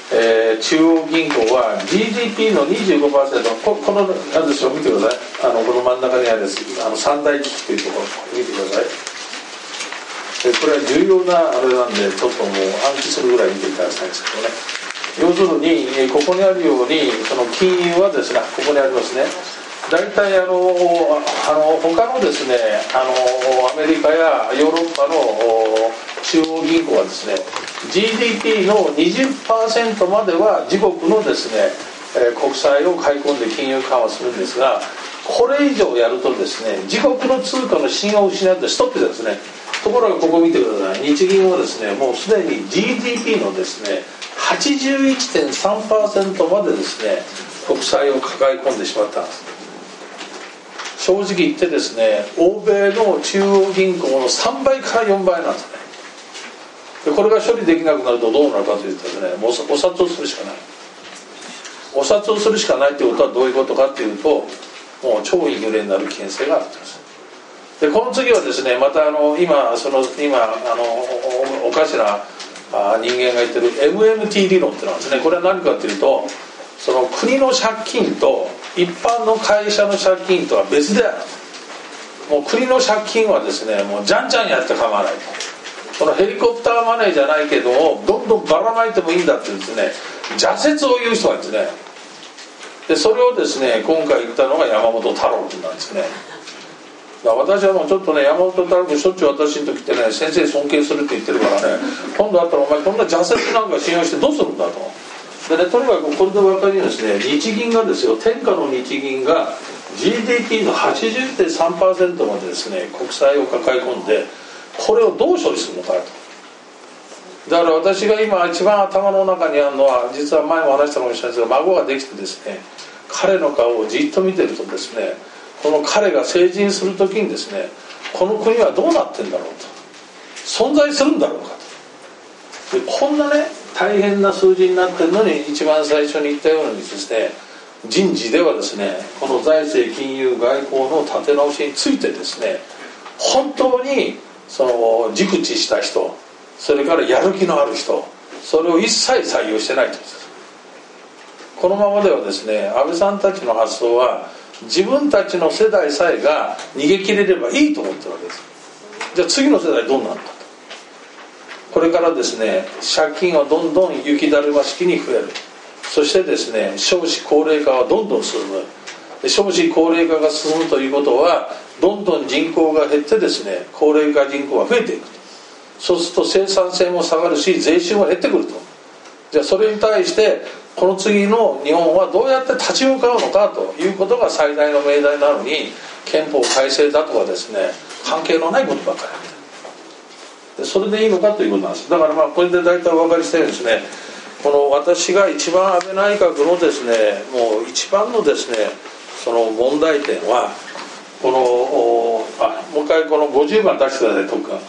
えー、中央銀行は ジーディーピー の にじゅうごパーセント、 こ, このなんでしょう、見てください。あのこの真ん中にあるあの三大危機というところ見てください。えこれは重要なあれなんでちょっともう暗記するぐらい見ていただきたいんですけどね。要するにここにあるようにその金融はですね、ここにありますね、大体あのあの他のですね、あのアメリカやヨーロッパの中央銀行はですね ジーディーピー の にじゅっパーセント までは自国のですね国債を買い込んで金融緩和するんですが、これ以上やるとですね自国の通貨の信用を失ってストップですね。ところがここ見てください。日銀はですねもうすでに ジーディーピー のですね はちじゅういってんさんパーセント までですね国債を抱え込んでしまったんです。正直言ってですね欧米の中央銀行のさんばいからよんばいなんですね。でこれが処理できなくなるとどうなるかというとですね、もうお札をするしかない。お札をするしかないということはどういうことかというと、もう超インフレになる危険性があるんです。でこの次はですね、またあの今その今あの お, おかしな人間が言ってる エムエムティー 理論っていうのはですね、これは何かというと、その国の借金と一般の会社の借金とは別である。もう国の借金はですねもうじゃんじゃんやって構わないと、このヘリコプターマネーじゃないけどもどんどんばらまいてもいいんだってですね挫折を言う人がですね、でそれをですね今回言ったのが山本太郎君なんですね。だから私はもうちょっとね、山本太郎君しょっちゅう私の時ってね、先生尊敬するって言ってるからね、今度あったらお前こんな挫折なんか信用してどうするんだと。でね、とにかくこれで分かりですね、日銀がですよ、天下の日銀が ジーディーピー の はちじゅうてんさんパーセント までですね国債を抱え込んで、これをどう処理するのかと。だから私が今一番頭の中にあるのは、実は前も話したかもしれないですが、孫ができてですね、彼の顔をじっと見てるとですね、この彼が成人する時にですね、この国はどうなってんだろうと、存在するんだろうかと。でこんなね大変な数字になってるのに、一番最初に言ったようにですね、人事ではですねこの財政金融外交の立て直しについてですね、本当にその熟知した人、それからやる気のある人、それを一切採用してないと。このままではですね、安倍さんたちの発想は自分たちの世代さえが逃げ切れればいいと思ってるわけです。じゃあ次の世代どうなるかと。これからですね借金はどんどん雪だるま式に増える。そしてですね少子高齢化はどんどん進む。少子高齢化が進むということは、どんどん人口が減ってですね高齢化人口が増えていくと。そうすると生産性も下がるし、税収も減ってくると。じゃあそれに対してこの次の日本はどうやって立ち向かうのかということが最大の命題なのに、憲法改正だとかですね関係のないことばっかりで、それでいいのかということなんです。だからまあこれで大体お分かりしたようにですね、この私が一番安倍内閣のですねもう一番のですねその問題点は、このあもう一回このごじゅうばん出してください。特訓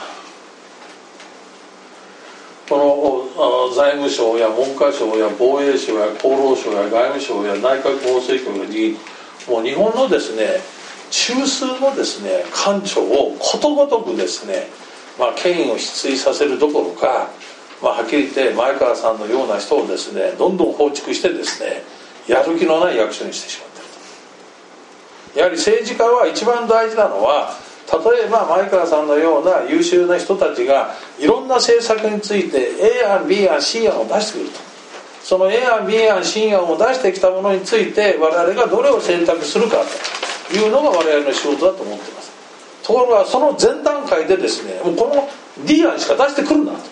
この財務省や文科省や防衛省や厚労省や外務省や内閣法制局に、もう日本のですね中枢のですね官庁をことごとくですね、まあ、権威を失墜させるどころか、まあ、はっきり言って前川さんのような人をですねどんどん放逐してですねやる気のない役所にしてしまっていると。やはり政治家は一番大事なのは、例えば前川さんのような優秀な人たちがいろんな政策について A 案 B 案 C 案を出してくると。その A 案 B 案 C 案を出してきたものについて我々がどれを選択するかというのが我々の仕事だと思っています。ところがその前段階でですね、もうこの D 案しか出してくるなと、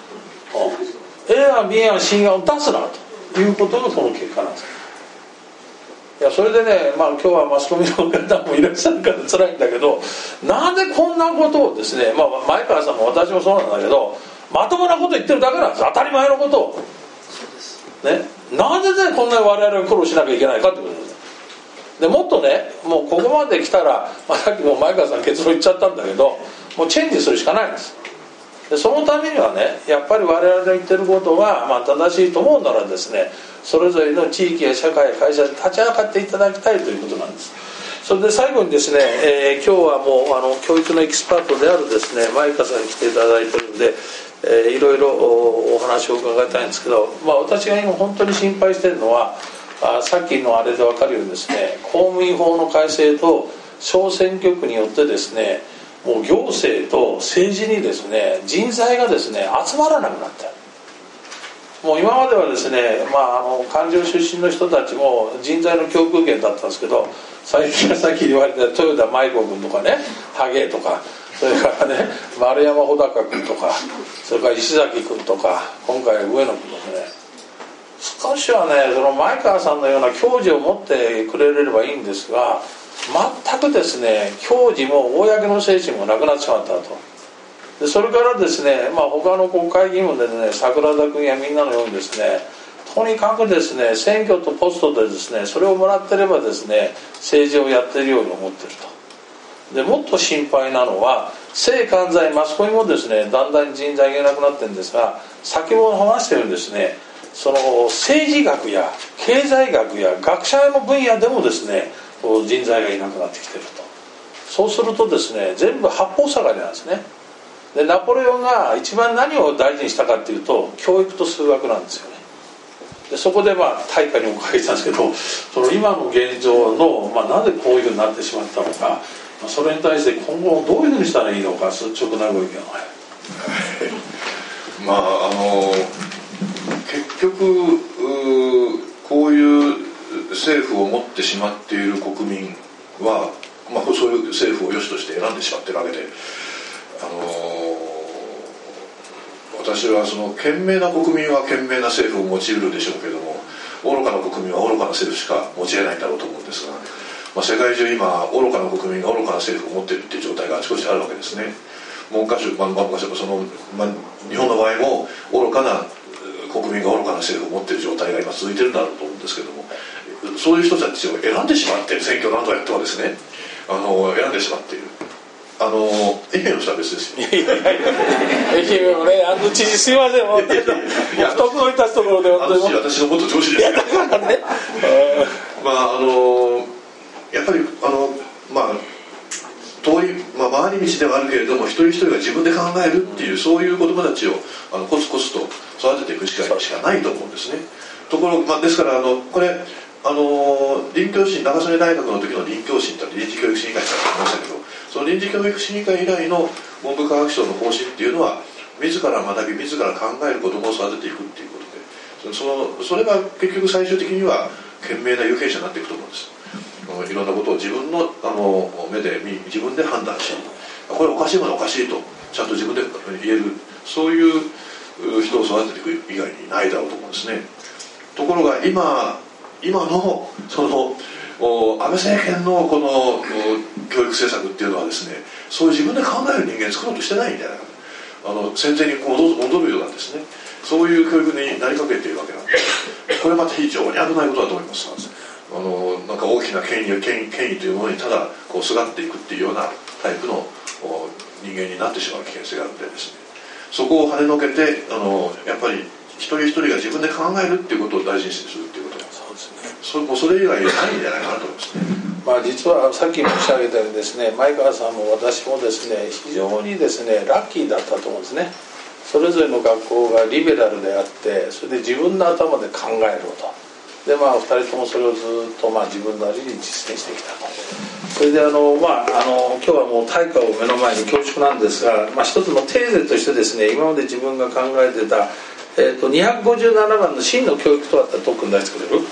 A 案 B 案 C 案を出すなということがこの結果なんです。いやそれでね、まあ、今日はマスコミの方もいらっしゃるから辛いんだけど、なんでこんなことをですね、まあ、前川さんも私もそうなんだけど、まともなこと言ってるだけなんです。当たり前のことを、ね、なんでねこんなに我々が苦労しなきゃいけないかってことです。でもっとね、もうここまで来たら、まあ、さっきも前川さん結論言っちゃったんだけど、もうチェンジするしかないんです。でそのためにはね、やっぱり我々が言ってることが、まあ、正しいと思うならですね、それぞれの地域や社会や会社で立ち上がっていただきたいということなんです。それで最後にですね、えー、今日はもうあの教育のエキスパートであるですね前川さんに来ていただいてるんで、 えー、いろいろお話を伺いたいんですけど、まあ、私が今本当に心配しているのは、あさっきのあれで分かるようにですね、公務員法の改正と小選挙区によってですね、もう行政と政治にですね、人材がですね集まらなくなった。もう今まではですね、まあ、あの官僚出身の人たちも人材の供給源だったんですけど、最近さっき言われた豊田舞子君とかね、萩とか、それからね丸山穂高君とか、それから石崎君とか、今回上野君とかね、少しはねその前川さんのような矜持を持ってくれればいいんですが、全くですね矜持も公の精神もなくなってしまったと。でそれからですね、まあ、他の国会議員でね、桜田君やみんなのようにですね、とにかくですね選挙とポストでですねそれをもらってればですね政治をやっているように思っていると。でもっと心配なのは政官在マスコミもですねだんだん人材がいなくなってるんですが、先ほど話したようにですね、その政治学や経済学や学者の分野でもですね人材がいなくなってきていると。そうするとですね全部八方塞がりなんですね。でナポレオンが一番何を大事にしたかっていうと教育と数学なんですよね。でそこでまあ大化におかげしたんですけど、その今の現状の、まあ、なぜこういうふうになってしまったのか、まあ、それに対して今後どういうふうにしたらいいのか率直なご意見を。 まああの結局こういう政府を持ってしまっている国民は、まあ、そういう政府を良しとして選んでしまっているわけで、あの私はその賢明な国民は賢明な政府を用いるでしょうけれども、愚かな国民は愚かな政府しか用いないんだろうと思うんですが、まあ、世界中今愚かな国民が愚かな政府を持っているっていう状態があちこちあるわけですね。文科省、まあ、昔はその、まあ、日本の場合も愚かな国民が愚かな政府を持っている状態が今続いているんだろうと思うんですけども、そういう人たちを選んでしまっている、選挙などやってはですね、あの選んでしまっている。あの愛媛の人は別ですよ。 愛媛もね、あの知事すいません、本当に不徳の致すところで本当に。 あの知事私の元上司ですからね。まああのやっぱりあのまあ遠い、まあ、回り道ではあるけれども一人一人が自分で考えるっていう、そういう子どもたちをあのコツコツと育てていくしかしかないと思うんですね。ところ、まあ、ですからあのこれあの臨教審、長曽根大学の時の臨教審って臨時教育審議会ってありましたけど、その臨時教育審議会以来の文部科学省の方針っていうのは、自ら学び自ら考える子どもを育てていくっていうことで、そのそれが結局最終的には賢明な有権者になっていくと思うんです。いろんなことを自分の、あの目で見自分で判断し、これおかしいものはおかしいとちゃんと自分で言える、そういう人を育てていく以外にないだろうと思うんですね。ところが今今のその安倍政権のこの教育政策っていうのはですね、そういう自分で考える人間作ろうとしてないんじゃないか、あの戦前に戻るようなんですね、そういう教育になりかけているわけなんで、これまた非常に危ないことだと思います。あのなんか大きな権威、権威、権威というものにただこうすがっていくっていうようなタイプの人間になってしまう危険性があるのでですね、そこを跳ねのけてあのやっぱり一人一人が自分で考えるっていうことを大事にするっていうこと、そうですね、それもうそれ以外ないんじゃないかなと思いますね。 まあ、実はさっき申し上げたようにですね、前川さんも私もですね非常にですねラッキーだったと思うんですね。それぞれの学校がリベラルであって、それで自分の頭で考えろと。でまあ、ふたりともそれをずっとまあ自分なりに実践してきたと。それであの、まあ、あの今日はもう大会を目の前に恐縮なんですが、まあ、一つのテーゼとしてですね、今まで自分が考えてた、えー、とにひゃくごじゅうななばんの真の教育とはって特訓出してくれる？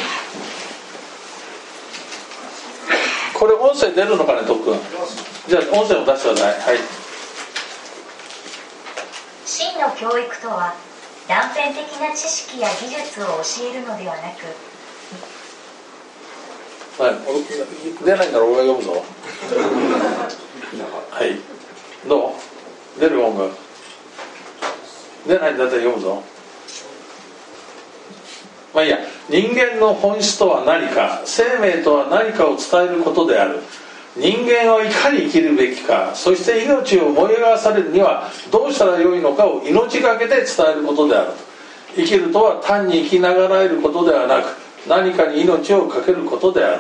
これ音声出るのかね、特訓。じゃあ音声を出してください。はい。 真の教育とは断片的な知識や技術を教えるのではなく、 はい、出ないなら俺が読むぞ。はい、どう？出る音楽出ないんだったら読むぞ。まあいいや、人間の本質とは何か、生命とは何かを伝えることである。人間はいかに生きるべきか、そして命を燃え上がされるにはどうしたらよいのかを命がけで伝えることである。生きるとは単に生きながらえることではなく、何かに命をかけることである。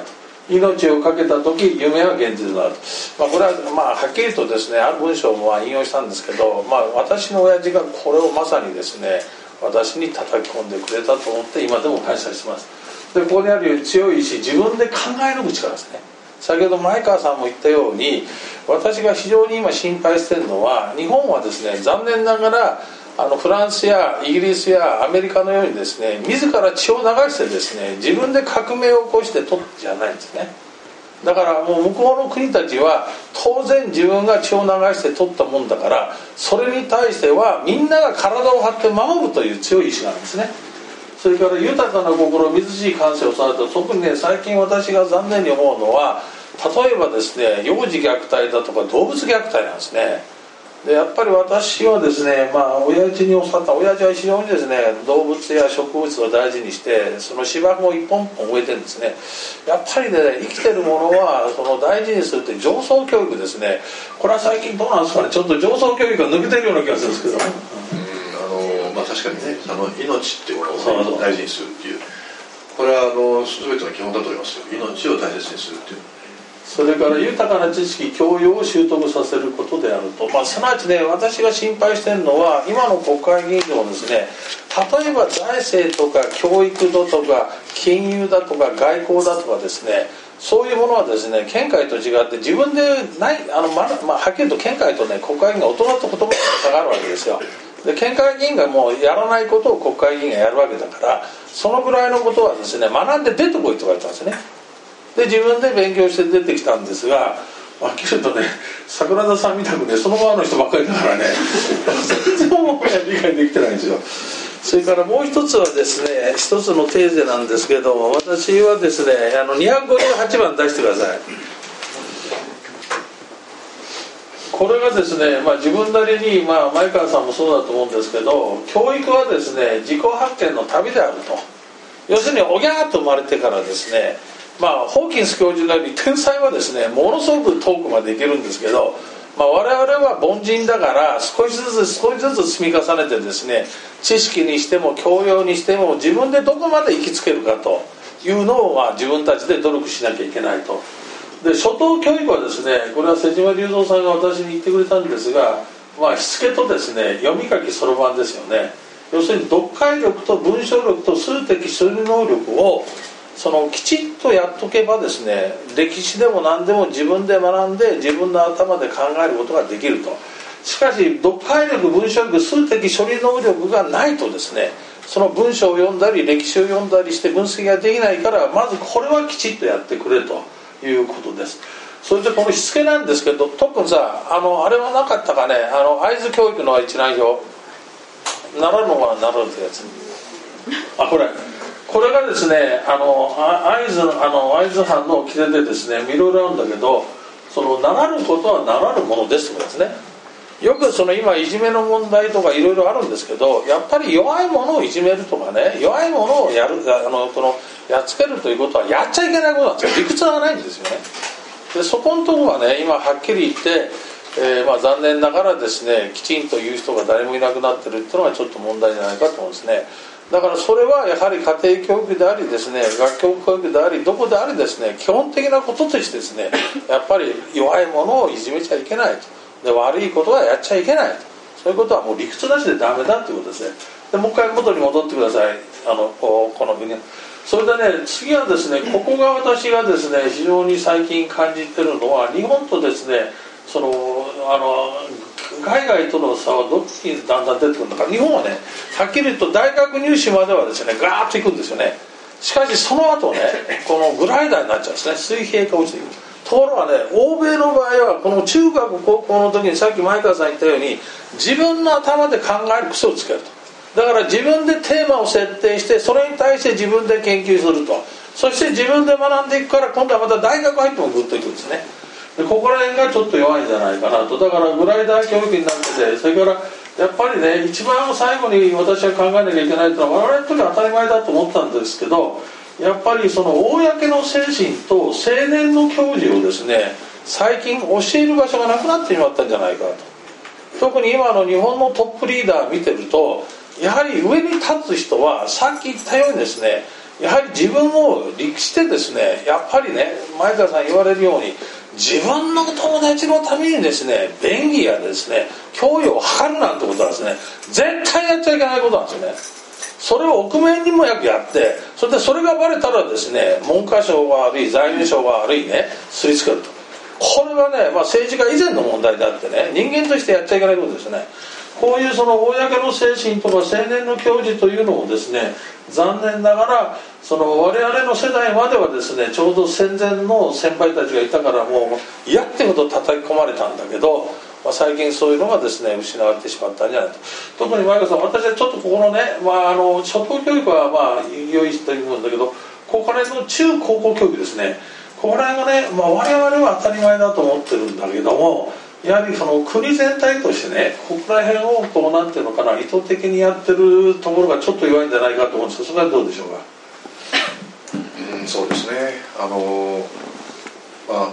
命を懸けた時夢は現実になる、まあ、これはまあはっきりとですねある文章も引用したんですけど、まあ、私の親父がこれをまさにですね私に叩き込んでくれたと思って今でも感謝してます。でここにあるように強い意志、自分で考え抜く力ですね。先ほど前川さんも言ったように私が非常に今心配しているのは日本はですね残念ながらあのフランスやイギリスやアメリカのようにですね自ら血を流してですね自分で革命を起こして取ってじゃないんですね。だからもう向こうの国たちは当然自分が血を流して取ったもんだからそれに対してはみんなが体を張って守るという強い意志があるんですね。それから豊かな心、貧しい感性をされた特にね最近私が残念に思うのは例えばですね幼児虐待だとか動物虐待なんですね。でやっぱり私はですねまあ親父に教わった親父は非常にですね動物や植物を大事にしてその芝生を一本一本植えてるんですね。やっぱりね生きてるものはその大事にするって上層教育ですね。これは最近どうなんですかねちょっと上層教育が抜けてるような気がするんですけど、 うんあのまあ、確かにねあの命っていうものを大事にするっていうこれはあの全ての基本だと思いますよ。命を大切にするっていうそれから豊かな知識教養を習得させることであると、まあ、すなわちね私が心配しているのは今の国会議員でもですね例えば財政とか教育だとか金融だとか外交だとかですねそういうものはですね県会と違って自分でないあの、ままあ、はっきりと県会とね国会議員が大人と子供の差があるわけですよ。で県会議員がもうやらないことを国会議員がやるわけだからそのぐらいのことはですね学んで出てこいと言われたんですね。で自分で勉強して出てきたんですがはっきり言うとね桜田さんみたくねそのままの人ばっかりだからね全然もう理解できてないんですよ。それからもう一つはですね一つのテーゼなんですけど私はですねあのにひゃくごじゅうはちばん出してください。これがですね、まあ、自分なりに、まあ、前川さんもそうだと思うんですけど教育はですね自己発見の旅であると。要するにおぎゃーっと生まれてからですねまあ、ホーキンス教授のように天才はですねものすごく遠くまでいけるんですけど、まあ、我々は凡人だから少しずつ少しずつ積み重ねてですね知識にしても教養にしても自分でどこまで行きつけるかというのを、まあ、自分たちで努力しなきゃいけないと。で初等教育はですねこれは瀬島隆三さんが私に言ってくれたんですが、まあ、しつけとですね読み書きそろばんですよね。要するに読解力と文章力と数的処理能力をそのきちっとやっとけばですね歴史でも何でも自分で学んで自分の頭で考えることができると。しかし読解力文章力数的処理能力がないとですねその文章を読んだり歴史を読んだりして分析ができないからまずこれはきちっとやってくれということです。それでこのしつけなんですけど特にさあのあれはなかったかねあの会津教育の一覧表習うのが習うってやつあこれこれがですねあの会津あの会津藩の規定でですねいろいろあるんだけどその習ることは習るものですとかですねよくその今いじめの問題とかいろいろあるんですけどやっぱり弱いものをいじめるとかね弱いものをやるあのこのやっつけるということはやっちゃいけないことなんですよ。理屈はないんですよね。でそこのところはね今はっきり言って、えーまあ、残念ながらですねきちんと言う人が誰もいなくなってるっていうのがちょっと問題じゃないかと思うんですね。だからそれはやはり家庭教育でありですね学校教育でありどこでありですね基本的なこととしてですねやっぱり弱いものをいじめちゃいけないとで悪いことはやっちゃいけないとそういうことはもう理屈なしでダメだということですね。でもう一回元に戻ってくださいあのこの国それでね次はですねここが私がですね非常に最近感じてるのは日本とですねそのあの海外との差はどっちにだんだん出てくるのか。日本はねはっきり言うと大学入試まではですねガーッといくんですよね。しかしその後ねこのグライダーになっちゃうんですね。水平化落ちていく。ところがね欧米の場合はこの中学高校の時にさっき前川さん言ったように自分の頭で考える癖をつけると。だから自分でテーマを設定してそれに対して自分で研究すると。そして自分で学んでいくから今度はまた大学入ってもグッといくんですね。でここら辺がちょっと弱いんじゃないかなと。だからグライダー教育になっててそれからやっぱりね一番最後に私は考えなきゃいけないというのは我々にとって当たり前だと思ったんですけどやっぱりその公の精神と青年の教授をですね最近教える場所がなくなってしまったんじゃないかと。特に今の日本のトップリーダー見てるとやはり上に立つ人はさっき言ったようにですねやはり自分を律してですね、やっぱりね、前川さん言われるように自分の友達のためにですね、便宜やですね、供与を図るなんてことはですね、絶対やっちゃいけないことなんですよね。それを臆面にもやくやって、それでそれがバレたらですね、文科省が悪い、財務省が悪いね、すりつけると。これはね、まあ、政治家以前の問題であってね、人間としてやっちゃいけないことですね。こういうその公の精神とか青年の教授というのもですね、残念ながらその我々の世代まではですね、ちょうど戦前の先輩たちがいたからもう嫌ってことを叩き込まれたんだけど、まあ、最近そういうのがですね失われてしまったんじゃないと。特に前川さん、私はちょっとここのね、まあ、あの初等教育はまあ良いというんだけど、ここら辺の中高校教育ですね、ここら辺がね、まあ、我々は当たり前だと思ってるんだけども、やはりその国全体としてね、ここら辺をこうなんていうのかな、意図的にやってるところがちょっと弱いんじゃないかと思うんですけど、それはどうでしょうか。 うん、そうですね。あのまあ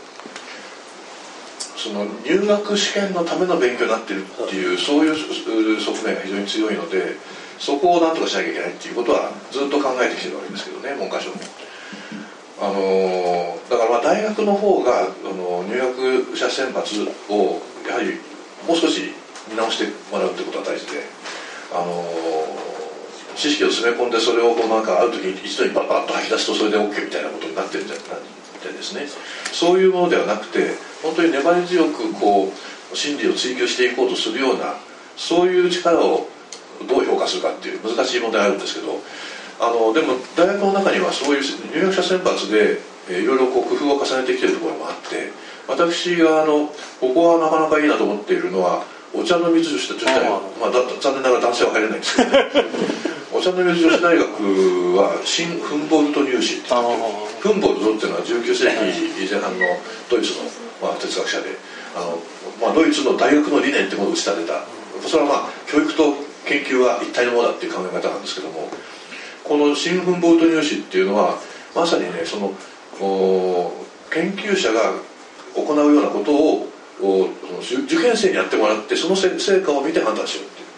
その入学試験のための勉強になってるっていう、そういう側面が非常に強いので、そこをなんとかしなきゃいけないっていうことはずっと考えてきてるわけですけどね、文科省も。あのだからまあ大学の方があの入学者選抜をやはりもう少し見直してもらうということが大事で、あの知識を詰め込んでそれをこうなんかある時に一度にバッバッと吐き出すとそれで OK みたいなことになってるんじゃなくてですね、そういうものではなくて、本当に粘り強くこう真理を追求していこうとするような、そういう力をどう評価するかっていう難しい問題があるんですけど、あのでも大学の中にはそういう入学者選抜で、えー、いろいろこう工夫を重ねてきているところもあって、私があのここはなかなかいいなと思っているのは、お茶の水女子としては、まあ、だ残念ながら男性は入れないんですけどお茶の水女子大学は新フンボルト入試っていう、フンボルトっていうのはじゅうきゅうせいき前半のドイツの、まあ、哲学者で、あの、まあ、ドイツの大学の理念ってものを打ち立てた、それはまあ教育と研究は一体のものだっていう考え方なんですけども、この新フンボルト入試っていうのはまさにね、その研究者が行うようなことを受験生にやってもらって、その成果を見て判断しようっていう。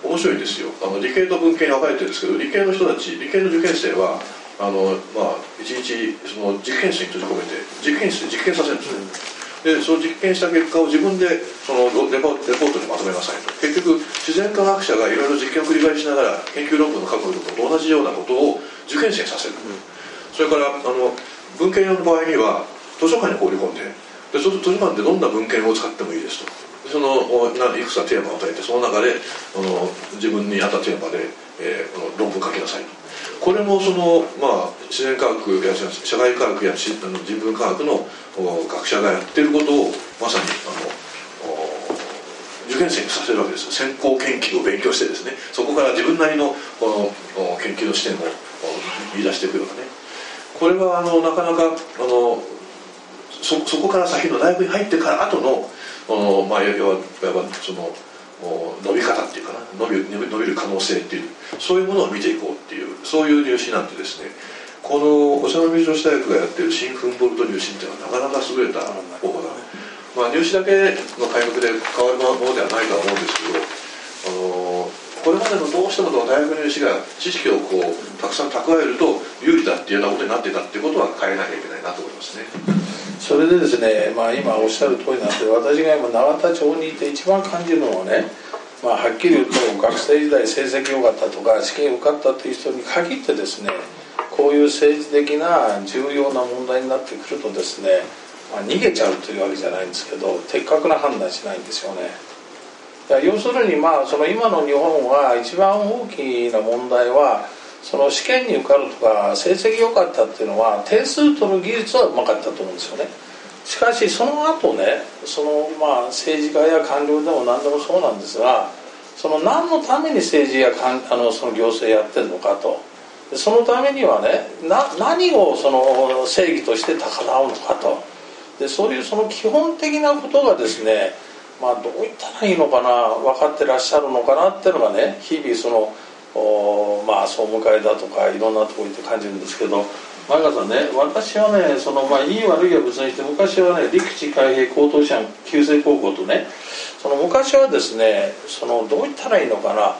面白いんですよ。あの理系と文系に分かれてるんですけど、理系の人たち、理系の受験生はあの、まあ、一日その実験室に閉じ込めて実験室で実験させるんですね。でその実験した結果を自分でそのレポ、レポートにまとめなさいと。結局自然科学者がいろいろ実験を繰り返しながら研究論文の書くことと同じようなことを受験生にさせる、うん、それからあの文献の場合には図書館に放り込んで、でその図書館でどんな文献を使ってもいいですと。そのいくつかテーマを与えて、その中であの自分に合ったテーマで、えー、この論文書きなさいと。これもその、まあ、自然科学や社会科学や人文科学の学者がやってることをまさにあの受験生にさせるわけです。先行研究を勉強してですね、そこから自分なりのこの研究の視点を見出していくようなね。これはあのなかなかあの そ, そこから先の大学に入ってから後のの、まあ、いわばその伸び方っていうかな、伸びる、伸びる可能性っていう、そういうものを見ていこうっていう、そういう入試なんでですね、このお茶の水女子大学がやってる新フンボルト入試っていうのはなかなか優れた方法だね。まあ、入試だけの改革で変わるものではないとは思うんですけど、あのこれまでのどうしても大学入試が知識をこうたくさん蓄えると有利だっていうようなことになってたっていうことは変えなきゃいけないなと思いますね。 それでですね、まあ、今おっしゃる通りなんですけど、私が今永田町にいて一番感じるのはね、まあ、はっきり言うと学生時代成績良かったとか試験受かったという人に限ってですね、こういう政治的な重要な問題になってくるとですね、まあ、逃げちゃうというわけじゃないんですけど、的確な判断しないんですよね。要するに、まあ、その今の日本は一番大きな問題は、その試験に受かるとか成績良かったっていうのは点数取る技術はうまかったと思うんですよね。しかしその後ね、そのまあ政治家や官僚でも何でもそうなんですが、その何のために政治やあのその行政やってるのかと、そのためにはね、な何をその正義として高らうのかと、でそういうその基本的なことがですね、まあどう言ったらいいのかな、分かってらっしゃるのかなっていうのがね、日々そのまあ総務会だとかいろんなところ行って感じるんですけど、前川さんね、私はね、そのまあいい悪いは別にして、昔はね、陸地海兵高等師範旧制高校とね、その昔はですね、そのどう言ったらいいのかな、そ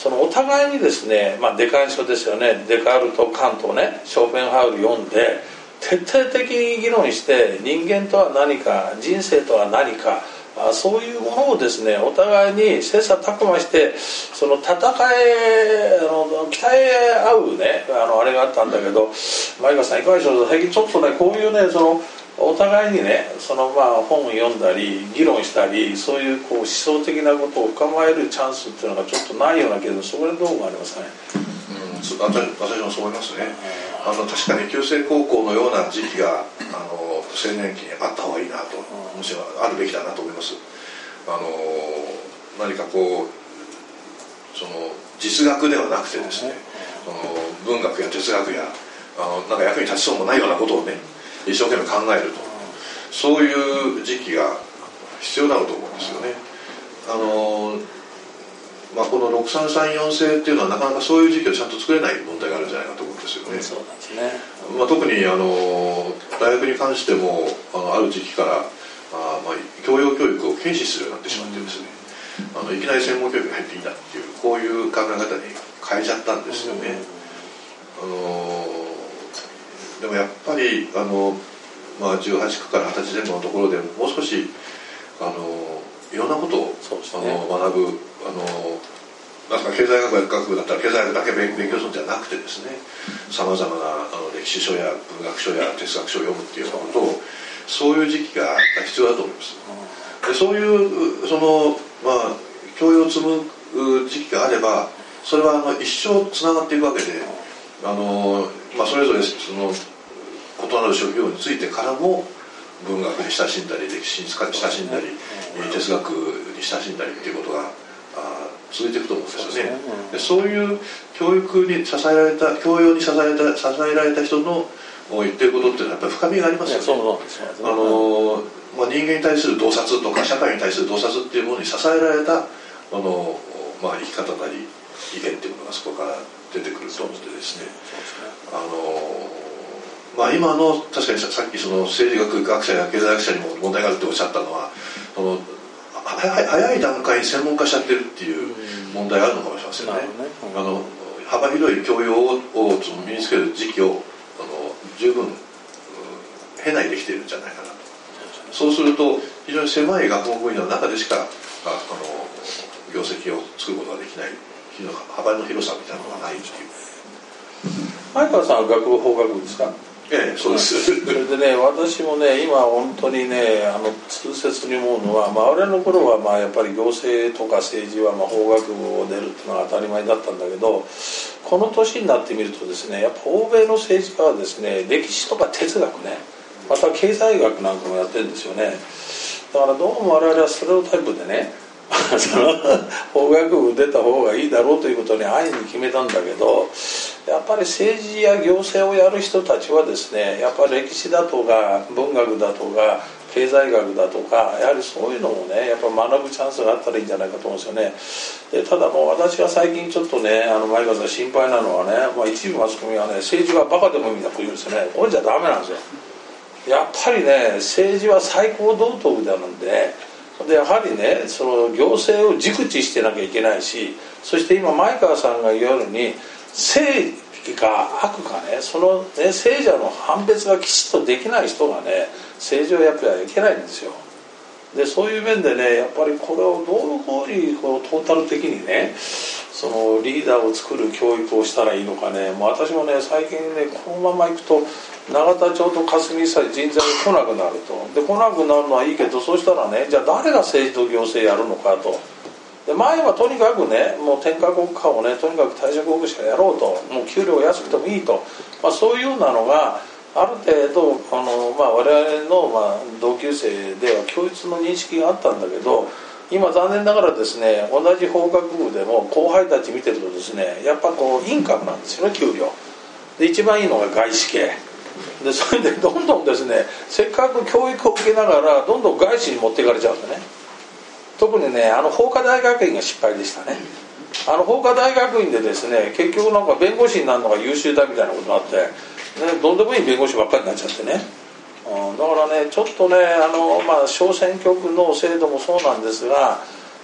そのお互いにですね、まあ、デカン書ですよね、デカールとカントをね、ショーペンハウル読んで徹底的に議論して、人間とは何か、人生とは何か、あそういうものをですね、お互いに切磋琢磨して、その戦えあの鍛え合うね、あのあれがあったんだけど、前川さんいかがでしょう。最近ちょっとね、こういうね、そのお互いにね、そのまあ本を読んだり議論したり、そういうこう思想的なことを深まえるチャンスっていうのがちょっとないような気がする。それはどう思われますかね。 うん、私もそう思いますね。あの確かに旧制高校のような時期があの青年期にあった方がいいなと、むしろあるべきだなと思います。あの何かこうその実学ではなくてですね、その文学や哲学やあのなんか役に立ちそうもないようなことをね、一生懸命考えると、そういう時期が必要だろうと思うんですよね。あのまあ、このろくさんさんよん制っていうのはなかなかそういう時期をちゃんと作れない問題があるんじゃないかと思うんですよね。 そうなんですね。 まあ、特にあの大学に関してもあのある時期からあ、まあ、教養教育を軽視するようになってしまってですね、あのいきなり専門教育に入っていいんだっていうこういう考え方に変えちゃったんですよね。あのでもやっぱりあの、まあ、じゅうはち区からはたち前後のところでもう少しあのいろんなことを、ね、あの学ぶあのなんか経済学部だったら経済学だけ勉強するんじゃなくてですね、さまざまなあの歴史書や文学書や哲学書を読むっていうようなことを、そういう時期が必要だと思います。でそういうその、まあ、教養を積む時期があれば、それはあの一生つながっていくわけで、あの、まあ、それぞれその異なる職業についてからも文学に親しんだり歴史に親しんだり哲学に親しんだりっていうことが続いていくと思うんですよね。でそういう教育に支えられた教養に支えられた、支えられた人の言ってることっていうのはやっぱり深みがありますよね。あの、まあ、人間に対する洞察とか社会に対する洞察っていうものに支えられたあの、まあ、生き方なり意見っていうものがそこから出てくると思ってですね、あのまあ、今の確かにさっきその政治学学者や経済学者にも問題があるっておっしゃったのは、その早い段階に専門化しちゃってるっていう問題があるのかもしれませんね。あの幅広い教養を身につける時期をあの十分経内できているんじゃないかなと。そうすると非常に狭い学問分野の中でしかあの業績を作ることができない、幅の広さみたいなのがないっていう。 前川さんは学部法学部ですか？ ええ、そうです。 それでね、私もね、今本当にね、あの痛切に思うのは、まあ、我々の頃はまあやっぱり行政とか政治はまあ法学部を出るっていうのが当たり前だったんだけど、この年になってみるとですね、やっぱ欧米の政治家はですね、歴史とか哲学ね、また経済学なんかもやってるんですよね。だからどうも我々はステレオタイプでね、その法学部出た方がいいだろうということに安易に決めたんだけど、やっぱり政治や行政をやる人たちはですね、やっぱり歴史だとか文学だとか経済学だとか、やはりそういうのもね、やっぱ学ぶチャンスがあったらいいんじゃないかと思うんですよね。でただもう私は最近ちょっとね、あの前川さん心配なのはね、まあ、一部マスコミはね、政治はバカでもいいみたいなこと言うんですよね。これじゃダメなんですよ。やっぱりね、政治は最高道徳なので、でやはりね、その行政を熟知してなきゃいけないし、そして今前川さんが言うように正か悪かね、そのね聖者の判別がきちっとできない人がね、政治をやってはいけないんですよ。でそういう面でね、やっぱりこれをどういうふうにこうトータル的にね、そのリーダーを作る教育をしたらいいのかね。もう私もね、最近ね、このままいくと永田町と霞一切人材が来なくなると。で来なくなるのはいいけど、そうしたらね、じゃあ誰が政治と行政やるのかと。で前はとにかくね、もう天下国家をね、とにかく大社国家やろうと、もう給料安くてもいいと、まあ、そういうようなのがある程度あの、まあ、我々の、まあ、同級生では共通の認識があったんだけど、今残念ながらですね、同じ法学部でも後輩たち見てるとですね、やっぱこうインカムなんですよね、給料で。一番いいのが外資系で、それでどんどんですね、せっかく教育を受けながらどんどん外資に持っていかれちゃうんでね。特にね、あの法科大学院が失敗でしたね。あの法科大学院でですね、結局なんか弁護士になるのが優秀だみたいなことがあって、ね、どんでもいい弁護士ばっかりになっちゃってね、うん、だからね、ちょっとね、あの、まあ、小選挙区の制度もそうなんですが、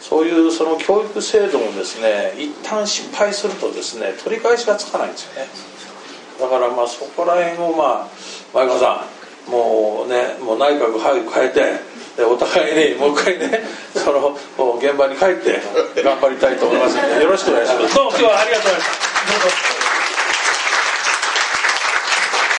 そういうその教育制度もですね、一旦失敗するとですね、取り返しがつかないんですよね。だからまあそこら辺をまあ前川さん、もうね、もう内閣早く変えて、でお互いにもう一回ね、その現場に帰って頑張りたいと思いますので、よろしくお願いします。どうも今日はありがとうございました。